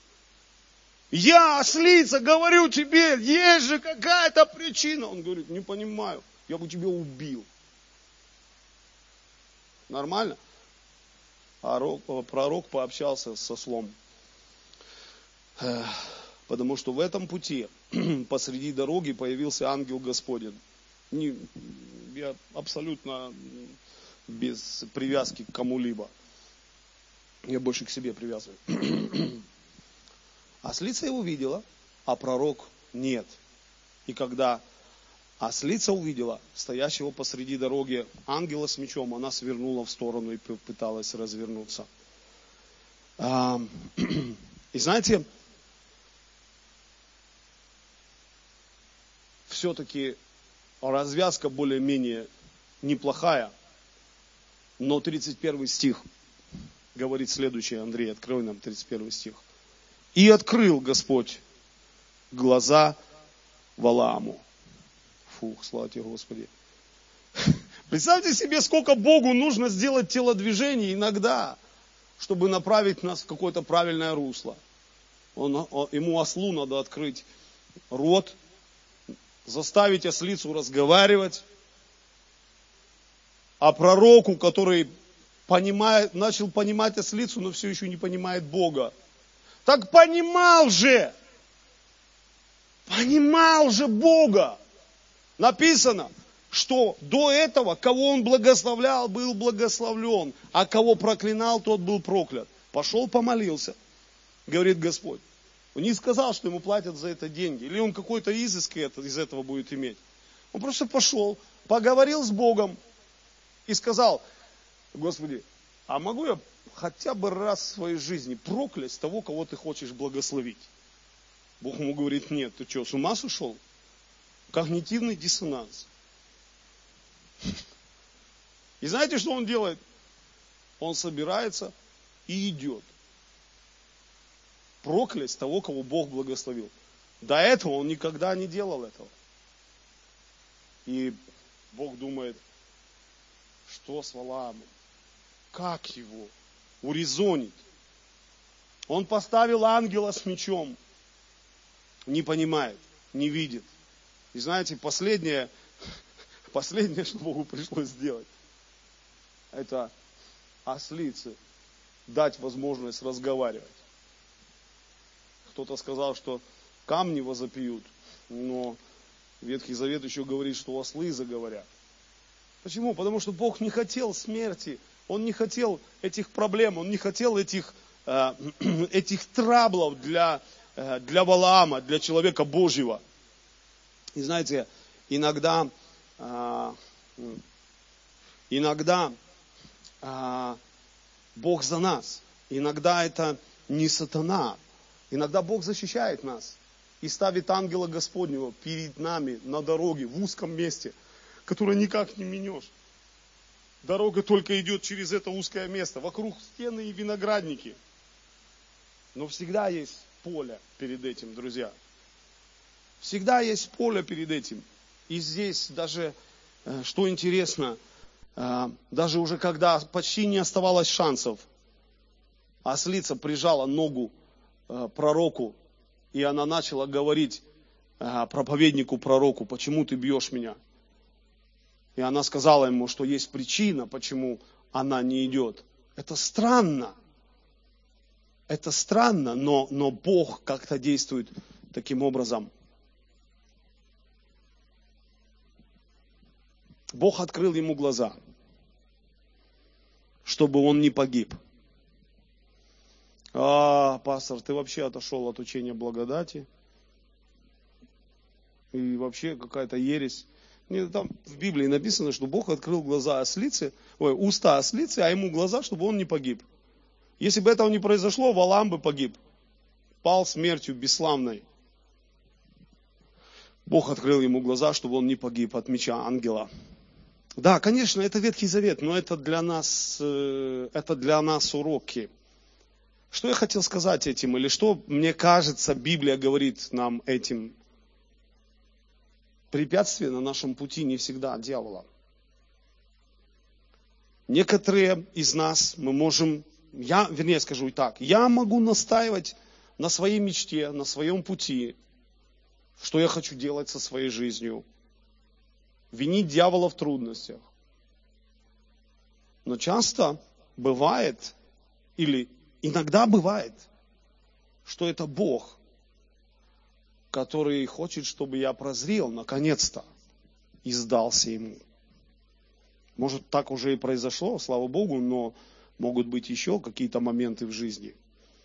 Я, ослица, говорю тебе, есть же какая-то причина. Он говорит, не понимаю, я бы тебя убил. Нормально? А пророк пообщался с ослом. Потому что в этом пути посреди дороги появился ангел Господень. Я абсолютно без привязки к кому-либо. Я больше к себе привязываю. Ослица его увидела, а пророк нет. И когда ослица увидела стоящего посреди дороги ангела с мечом, она свернула в сторону и пыталась развернуться. И знаете, все-таки развязка более-менее неплохая, но 31 стих говорит следующее. Андрей, открой нам 31 стих. «И открыл Господь глаза Валааму». Фух, слава тебе, Господи. Представьте себе, сколько Богу нужно сделать телодвижений иногда, чтобы направить нас в какое-то правильное русло. Ему ослу надо открыть рот, заставить ослицу разговаривать, а пророку, который начал понимать ослицу, но все еще не понимает Бога. Так понимал же Бога. Написано, что до этого, кого он благословлял, был благословлен, а кого проклинал, тот был проклят. Пошел, помолился, говорит Господь. Он не сказал, что ему платят за это деньги, или он какой-то изыск из этого будет иметь. Он просто пошел, поговорил с Богом и сказал, Господи, а могу я хотя бы раз в своей жизни проклясть того, кого ты хочешь благословить? Бог ему говорит, нет, ты что, с ума сошел? Когнитивный диссонанс. И знаете, что он делает? Он собирается и идет. Проклясть того, кого Бог благословил. До этого он никогда не делал этого. И Бог думает, что с Валаамом? Как его урезонить? Он поставил ангела с мечом. Не понимает, не видит. И знаете, последнее, что Богу пришлось сделать, это ослице дать возможность разговаривать. Кто-то сказал, что камни возопьют, но Ветхий Завет еще говорит, что ослы заговорят. Почему? Потому что Бог не хотел смерти, Он не хотел этих проблем, Он не хотел этих траблов для Валаама, для человека Божьего. И знаете, иногда Бог за нас, иногда это не сатана, иногда Бог защищает нас и ставит ангела Господнего перед нами на дороге, в узком месте, которое никак не минешь. Дорога только идет через это узкое место, вокруг стены и виноградники. Но всегда есть поле перед этим, друзья. Всегда есть поле перед этим. И здесь даже, что интересно, даже уже когда почти не оставалось шансов, ослица прижала ногу пророку, и она начала говорить проповеднику, пророку: почему ты бьешь меня? И она сказала ему, что есть причина, почему она не идет. Это странно. Это странно, но Бог как-то действует таким образом. Бог открыл ему глаза, чтобы он не погиб. Пастор, ты вообще отошел от учения благодати. И вообще какая-то ересь. Нет, там в Библии написано, что Бог открыл уста ослицы, а ему глаза, чтобы он не погиб. Если бы этого не произошло, Валаам бы погиб. Пал смертью бесславной. Бог открыл ему глаза, чтобы он не погиб от меча ангела. Да, конечно, это Ветхий Завет, но это для нас уроки. Что я хотел сказать этим, или что, мне кажется, Библия говорит нам этим? Препятствие на нашем пути не всегда от дьявола. Некоторые из нас, я могу настаивать на своей мечте, на своем пути, что я хочу делать со своей жизнью, винить дьявола в трудностях. Но часто бывает, или иногда бывает, что это Бог, который хочет, чтобы я прозрел наконец-то и сдался Ему. Может, так уже и произошло, слава Богу, но могут быть еще какие-то моменты в жизни.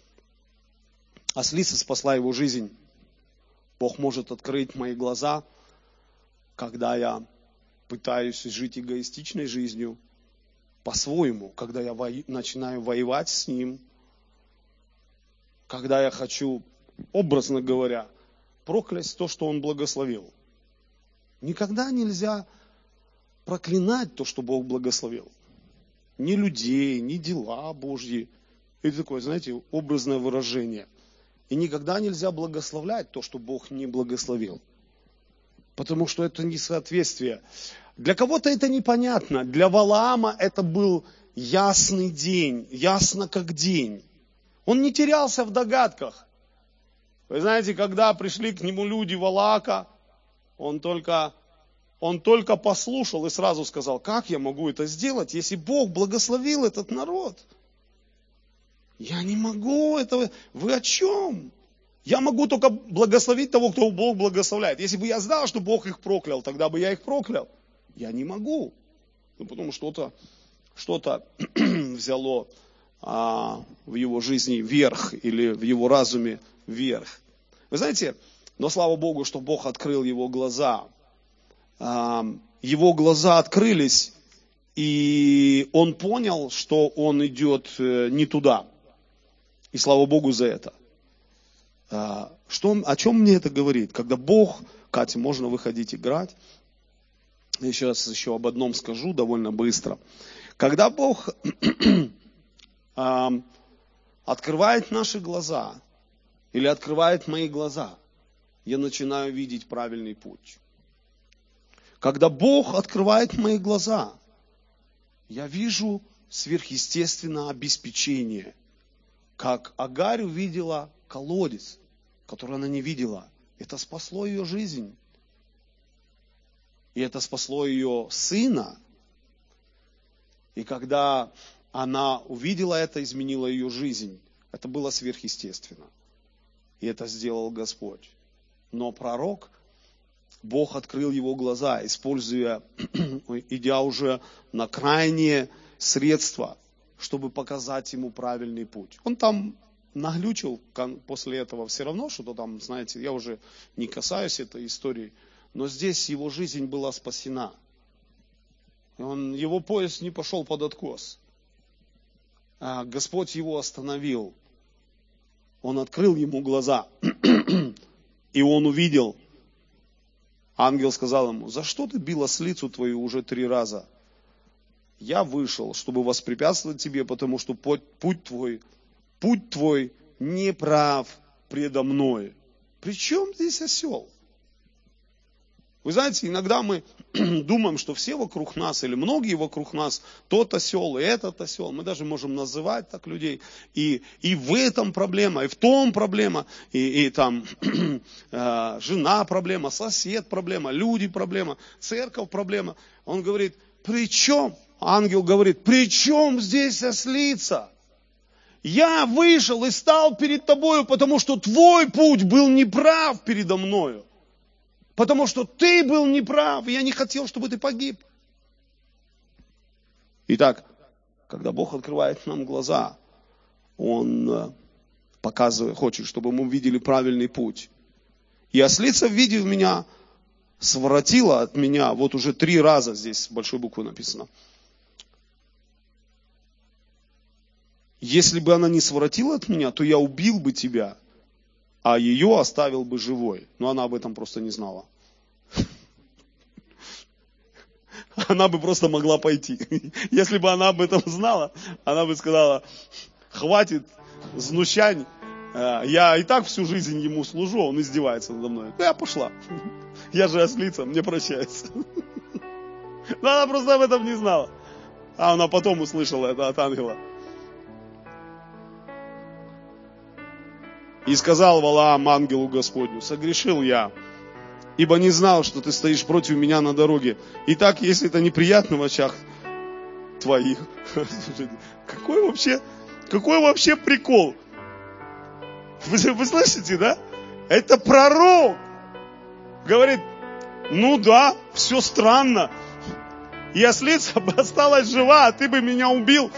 Ослица спасла его жизнь. Бог может открыть мои глаза, когда я пытаюсь жить эгоистичной жизнью по-своему, когда я начинаю воевать с Ним, когда я хочу, образно говоря, проклясть то, что Он благословил. Никогда нельзя проклинать то, что Бог благословил. Ни людей, ни дела Божьи. Это такое, знаете, образное выражение. И никогда нельзя благословлять то, что Бог не благословил. Потому что это несоответствие. Для кого-то это непонятно. Для Валаама это был ясный день, ясно как день. Он не терялся в догадках. Вы знаете, когда пришли к нему люди Валаака, он только послушал и сразу сказал: как я могу это сделать, если Бог благословил этот народ? Я не могу этого. Вы о чем? Я могу только благословить того, кто Бог благословляет. Если бы я знал, что Бог их проклял, тогда бы я их проклял. Я не могу. Потому что что-то взяло в его жизни верх, или в его разуме верх. Вы знаете, но слава Богу, что Бог открыл его глаза. Его глаза открылись, и он понял, что он идет не туда. И слава Богу за это. О чем мне это говорит? Когда Бог, Катя, можно выходить играть. Я сейчас еще об одном скажу довольно быстро. Когда Бог открывает наши глаза, или открывает мои глаза, я начинаю видеть правильный путь. Когда Бог открывает мои глаза, я вижу сверхъестественное обеспечение. Как Агарь увидела колодец, который она не видела. Это спасло ее жизнь. И это спасло ее сына. И когда она увидела это, изменило ее жизнь. Это было сверхъестественно. И это сделал Господь. Но пророк, Бог открыл его глаза, используя, идя уже на крайние средства, чтобы показать ему правильный путь. Он там наглючил после этого все равно, что-то там, знаете, я уже не касаюсь этой истории, но здесь его жизнь была спасена. Его поезд не пошел под откос. А Господь его остановил. Он открыл ему глаза, и он увидел. Ангел сказал ему: за что ты бил ослицу твою уже 3 раза? Я вышел, чтобы воспрепятствовать тебе, потому что путь твой неправ предо мной. При чем здесь осел? Вы знаете, иногда мы думаем, что все вокруг нас, или многие вокруг нас, тот осел и этот осел. Мы даже можем называть так людей. И в этом проблема, и в том проблема, и там жена проблема, сосед проблема, люди проблема, церковь проблема. Он говорит: при чем? Ангел говорит: при чем здесь ослица? Я вышел и стал перед тобою, потому что твой путь был неправ передо мною. Потому что ты был неправ, и я не хотел, чтобы ты погиб. Итак, когда Бог открывает нам глаза, Он показывает, хочет, чтобы мы увидели правильный путь. И ослица, видев меня, своротила от меня, вот уже 3 раза здесь с большой буквы написано. Если бы она не своротила от меня, то я убил бы тебя, а ее оставил бы живой. Но она об этом просто не знала. Она бы просто могла пойти. Если бы она об этом знала, она бы сказала: хватит знущань, я и так всю жизнь ему служу, он издевается надо мной. Я пошла. Я же ослица, мне прощается. Но она просто об этом не знала. А она потом услышала это от ангела. И сказал Валаам ангелу Господню: согрешил я, ибо не знал, что ты стоишь против меня на дороге. Итак, если это неприятно в очах твоих, какой вообще прикол? Вы слышите, да? Это пророк говорит: ну да, все странно. И ослица бы осталась жива, а ты бы меня убил.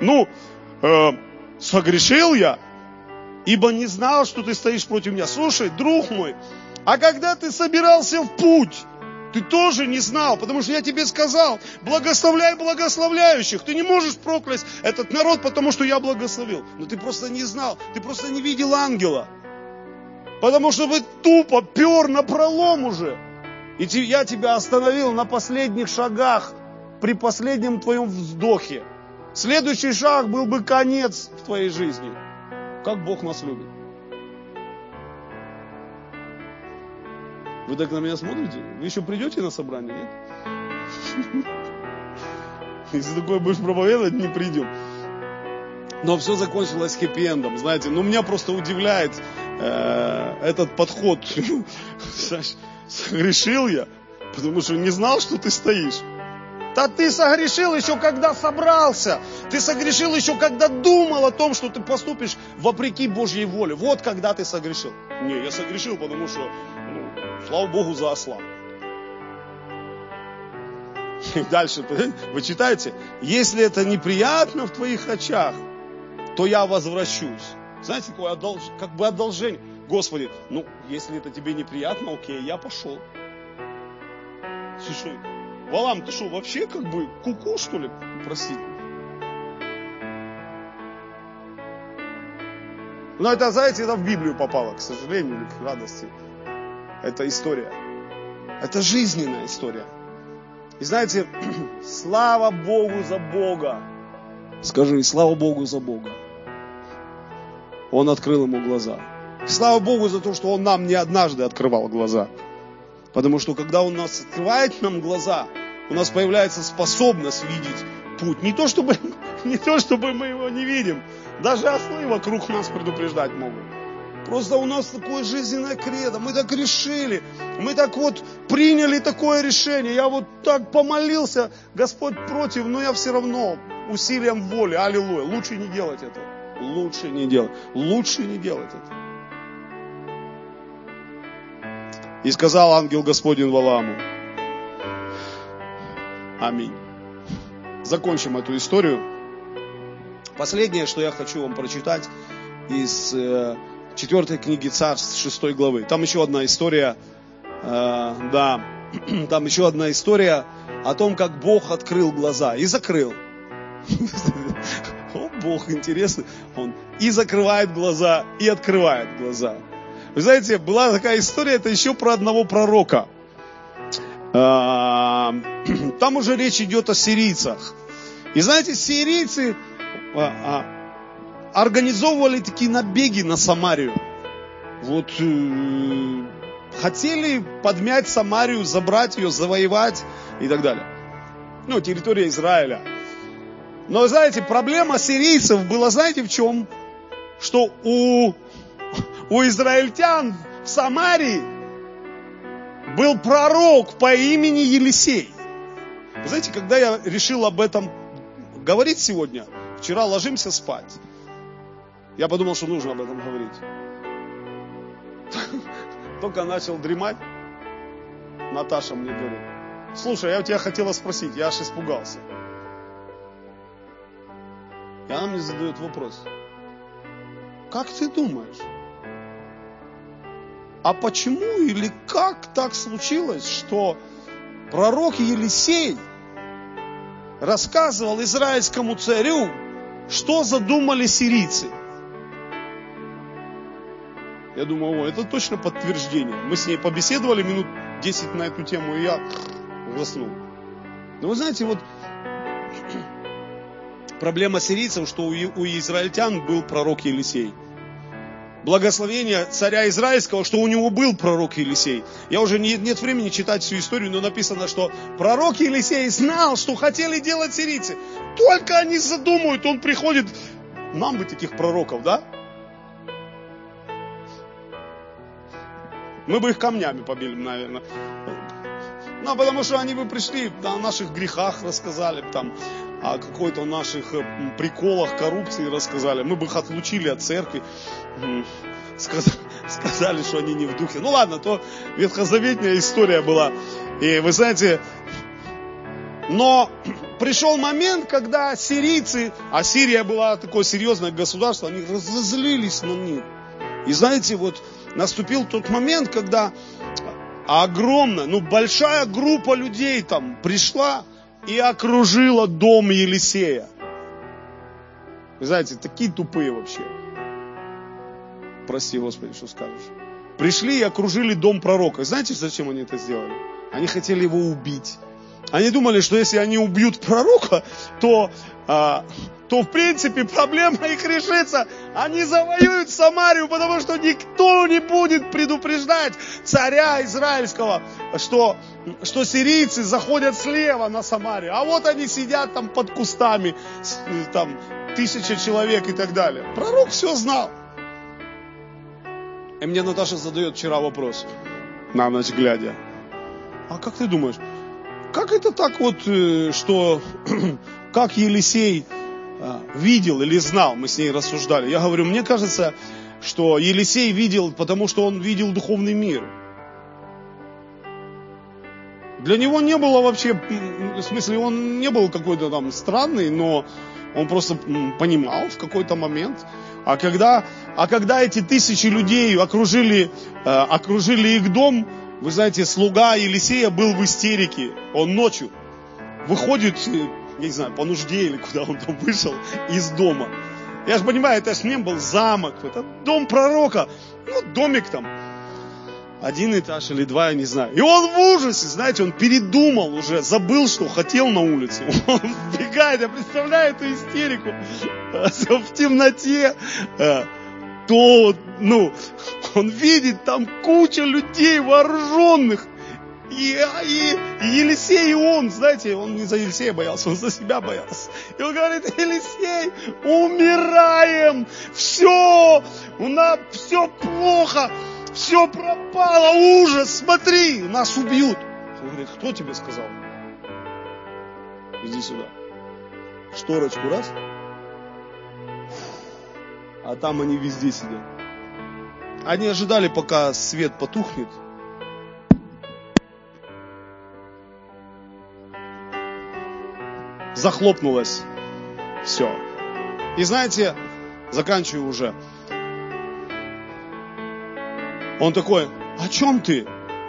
Согрешил я, ибо не знал, что ты стоишь против меня. Слушай, друг мой, а когда ты собирался в путь, ты тоже не знал, потому что я тебе сказал: благословляй благословляющих. Ты не можешь проклясть этот народ, потому что я благословил. Но ты просто не знал, ты просто не видел ангела. Потому что вы тупо пер напролом уже. И я тебя остановил на последних шагах, при последнем твоем вздохе. Следующий шаг был бы конец в твоей жизни. Как Бог нас любит. Вы так на меня смотрите? Вы еще придете на собрание, нет? Если такое будешь проповедовать, не придем. Но все закончилось хэппи-эндом, знаете. Но меня просто удивляет этот подход. Согрешил я, потому что не знал, что ты стоишь. Да ты согрешил еще когда собрался. Ты согрешил еще когда думал о том, что ты поступишь вопреки Божьей воле. Вот когда ты согрешил. Не, я согрешил, потому что, слава Богу за осла. И дальше, вы читаете, если это неприятно в твоих очах, то я возвращусь. Знаете, такое как бы одолжение. Господи, если это тебе неприятно, окей, я пошел. Слушай, Валам, ты что, вообще как бы куку, что ли? Простите. Но это, знаете, это в Библию попало, к сожалению, или к радости. Это история. Это жизненная история. И знаете, слава Богу за Бога. Скажи, слава Богу за Бога. Он открыл ему глаза. Слава Богу за то, что Он нам не однажды открывал глаза. Потому что когда Он нас открывает нам глаза, у нас появляется способность видеть путь. Не то, чтобы мы его не видим. Даже ослы вокруг нас предупреждать могут. Просто у нас такое жизненное кредо. Мы так решили. Мы так вот приняли такое решение. Я вот так помолился. Господь против, но я все равно усилием воли. Аллилуйя. Лучше не делать этого. Лучше не делать. Лучше не делать этого. И сказал ангел Господень Валааму. Аминь. Закончим эту историю. Последнее, что я хочу вам прочитать из 4 книги Царств, 6 главы. Там еще одна история, там еще одна история о том, как Бог открыл глаза и закрыл. О, Бог интересный. Он и закрывает глаза, и открывает глаза. Вы знаете, была такая история, это еще про одного пророка. Там уже речь идет о сирийцах. И знаете, сирийцы организовывали такие набеги на Самарию. Вот хотели подмять Самарию, забрать ее, завоевать и так далее. Ну, территория Израиля. Но, знаете, проблема сирийцев была, знаете, в чем? Что у израильтян в Самарии был пророк по имени Елисей. Вы знаете, когда я решил об этом говорить сегодня, вчера ложимся спать, я подумал, что нужно об этом говорить. Только начал дремать, Наташа мне говорит: слушай, я у тебя хотела спросить, я аж испугался. И она мне задает вопрос: как ты думаешь, а почему или как так случилось, что пророк Елисей рассказывал израильскому царю, что задумали сирийцы? Я думаю, это точно подтверждение. Мы с ней побеседовали минут 10 на эту тему, и я заснул. Но вы знаете, вот проблема сирийцев, что у израильтян был пророк Елисей. Благословение царя израильского, что у него был пророк Елисей. Я уже нет времени читать всю историю, но написано, что пророк Елисей знал, что хотели делать сирийцы. Только они задумают, он приходит. Нам бы таких пророков, да? Мы бы их камнями побили, наверное. Ну, потому что они бы пришли, о наших грехах рассказали, там, о какой-то наших приколах, коррупции рассказали. Мы бы их отлучили от церкви. Сказали, что они не в духе. Ну ладно, то ветхозаветная история была. И вы знаете, но пришел момент, когда сирийцы, а Сирия была такое серьезное государство, они разозлились на них. И знаете, вот наступил тот момент, когда огромная, большая группа людей там пришла и окружила дом Елисея. Вы знаете, такие тупые вообще. Прости, Господи, что скажешь. Пришли и окружили дом пророка. Знаете, зачем они это сделали? Они хотели его убить. Они думали, что если они убьют пророка, то в принципе проблема их решится. Они завоюют Самарию, потому что никто не будет предупреждать царя израильского, что сирийцы заходят слева на Самарию. А вот они сидят там под кустами, там 1000 человек и так далее. Пророк все знал. И мне Наташа задает вчера вопрос, на ночь глядя: а как ты думаешь, как это так вот, что как Елисей видел или знал? Мы с ней рассуждали. Я говорю, мне кажется, что Елисей видел, потому что он видел духовный мир. Для него не было вообще, в смысле, он не был какой-то там странный, но он просто понимал в какой-то момент. А когда эти 1000 людей окружили их дом, вы знаете, слуга Елисея был в истерике. Он ночью выходит, я не знаю, по нужде или куда он там вышел из дома. Я же понимаю, это же не был замок, это дом пророка. Домик там, 1 этаж или 2, я не знаю. И он в ужасе, знаете, он передумал уже, забыл, что хотел на улице. Он вбегает, я представляю эту истерику в темноте. То, он видит там куча людей вооруженных. И Елисей, и он, знаете, он не за Елисея боялся, он за себя боялся. И он говорит: Елисей, умираем, все, у нас все плохо, все пропало, ужас, смотри, нас убьют. Он говорит: кто тебе сказал? Иди сюда. Шторочку раз. А там они везде сидят. Они ожидали, пока свет потухнет, захлопнулось. Все. И знаете, заканчиваю уже. Он такой: о чем ты?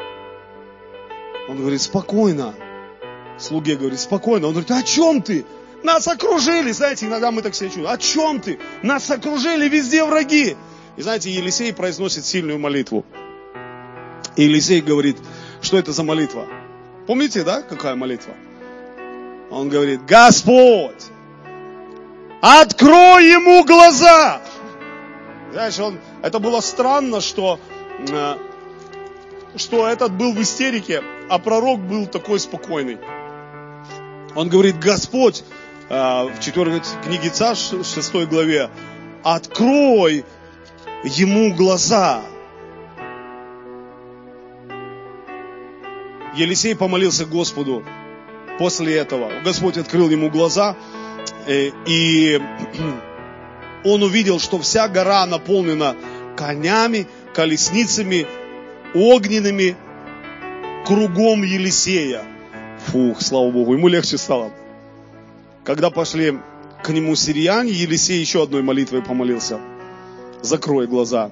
Он говорит: спокойно. Слуге говорит: спокойно. Он говорит: о чем ты? Нас окружили. Знаете, иногда мы так себя чувствуем. О чем ты? Нас окружили, везде враги. И знаете, Елисей произносит сильную молитву. И Елисей говорит: что это за молитва? Помните, да, какая молитва? Он говорит: Господь, открой ему глаза. Знаешь, это было странно, что этот был в истерике, а пророк был такой спокойный. Он говорит: Господь, в 4 книге Царств, 6 главе, открой ему глаза. Елисей помолился Господу после этого. Господь открыл ему глаза, и он увидел, что вся гора наполнена конями, колесницами, огненными, кругом Елисея. Фух, слава Богу, ему легче стало. Когда пошли к нему сирияне, Елисей еще одной молитвой помолился: закрой глаза.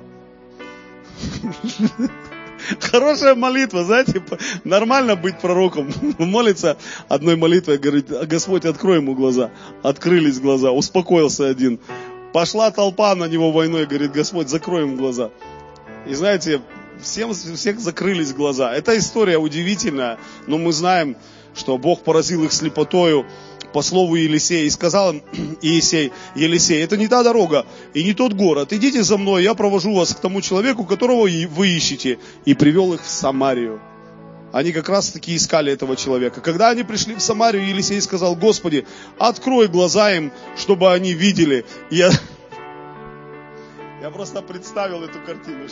Хорошая молитва, знаете, нормально быть пророком. Молится одной молитвой, говорит: Господь, открой ему глаза. Открылись глаза, успокоился один. Пошла толпа на него войной, говорит: Господь, закрой ему глаза. И знаете, всех закрылись глаза. Эта история удивительная, но мы знаем, что Бог поразил их слепотою по слову Елисея. И сказал им Елисей: это не та дорога и не тот город. Идите за мной, я провожу вас к тому человеку, которого вы ищете. И привел их в Самарию. Они как раз таки искали этого человека. Когда они пришли в Самарию, Елисей сказал: Господи, открой глаза им, чтобы они видели. Я просто представил эту картину.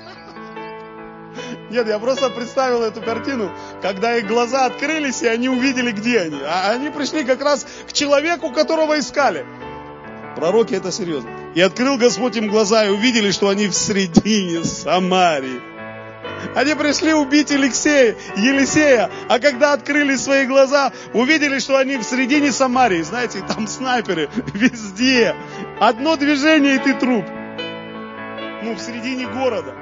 Нет, я просто представил эту картину, когда их глаза открылись, и они увидели, где они. А они пришли как раз к человеку, которого искали. Пророки, это серьезно. И открыл Господь им глаза, и увидели, что они в середине Самарии. Они пришли убить Елисея, а когда открыли свои глаза, увидели, что они в середине Самарии. Знаете, там снайперы везде. Одно движение, и ты труп. В середине города.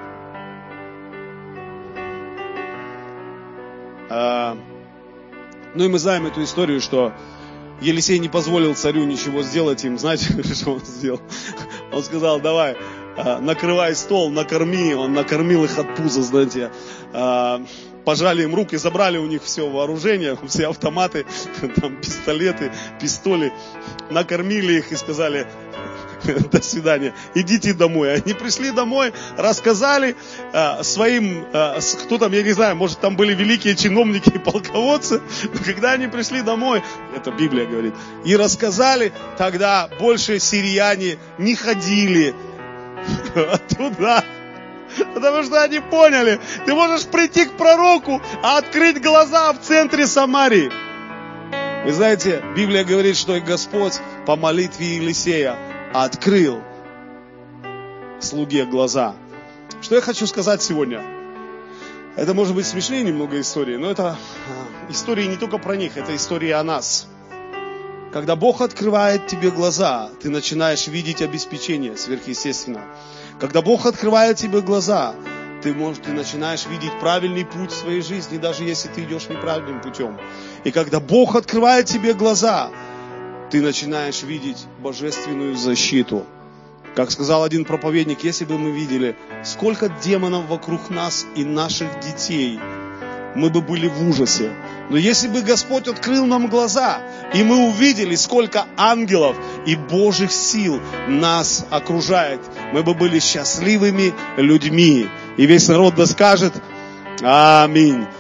Ну и мы знаем эту историю, что Елисей не позволил царю ничего сделать им. Знаете, что он сделал? Он сказал: давай, накрывай стол, накорми. Он накормил их от пуза, знаете. Пожали им руки, забрали у них все вооружение, все автоматы, там, пистолеты, пистоли. Накормили их и сказали: до свидания, идите домой. Они пришли домой, рассказали своим, кто там, я не знаю, может там были великие чиновники и полководцы, но когда они пришли домой, это Библия говорит, и рассказали, тогда больше сирияне не ходили туда, потому что они поняли, ты можешь прийти к пророку, а открыть глаза в центре Самарии. Вы знаете, Библия говорит, что и Господь по молитве Елисея открыл слуге глаза. Что я хочу сказать сегодня? Это может быть смешнее немного истории, но это истории не только про них, это история о нас. Когда Бог открывает тебе глаза, ты начинаешь видеть обеспечение сверхъестественное. Когда Бог открывает тебе глаза, ты начинаешь видеть правильный путь в своей жизни, даже если ты идешь неправильным путем. И когда Бог открывает тебе глаза, ты начинаешь видеть божественную защиту. Как сказал один проповедник, если бы мы видели, сколько демонов вокруг нас и наших детей, мы бы были в ужасе. Но если бы Господь открыл нам глаза, и мы увидели, сколько ангелов и Божьих сил нас окружает, мы бы были счастливыми людьми. И весь народ да скажет: аминь.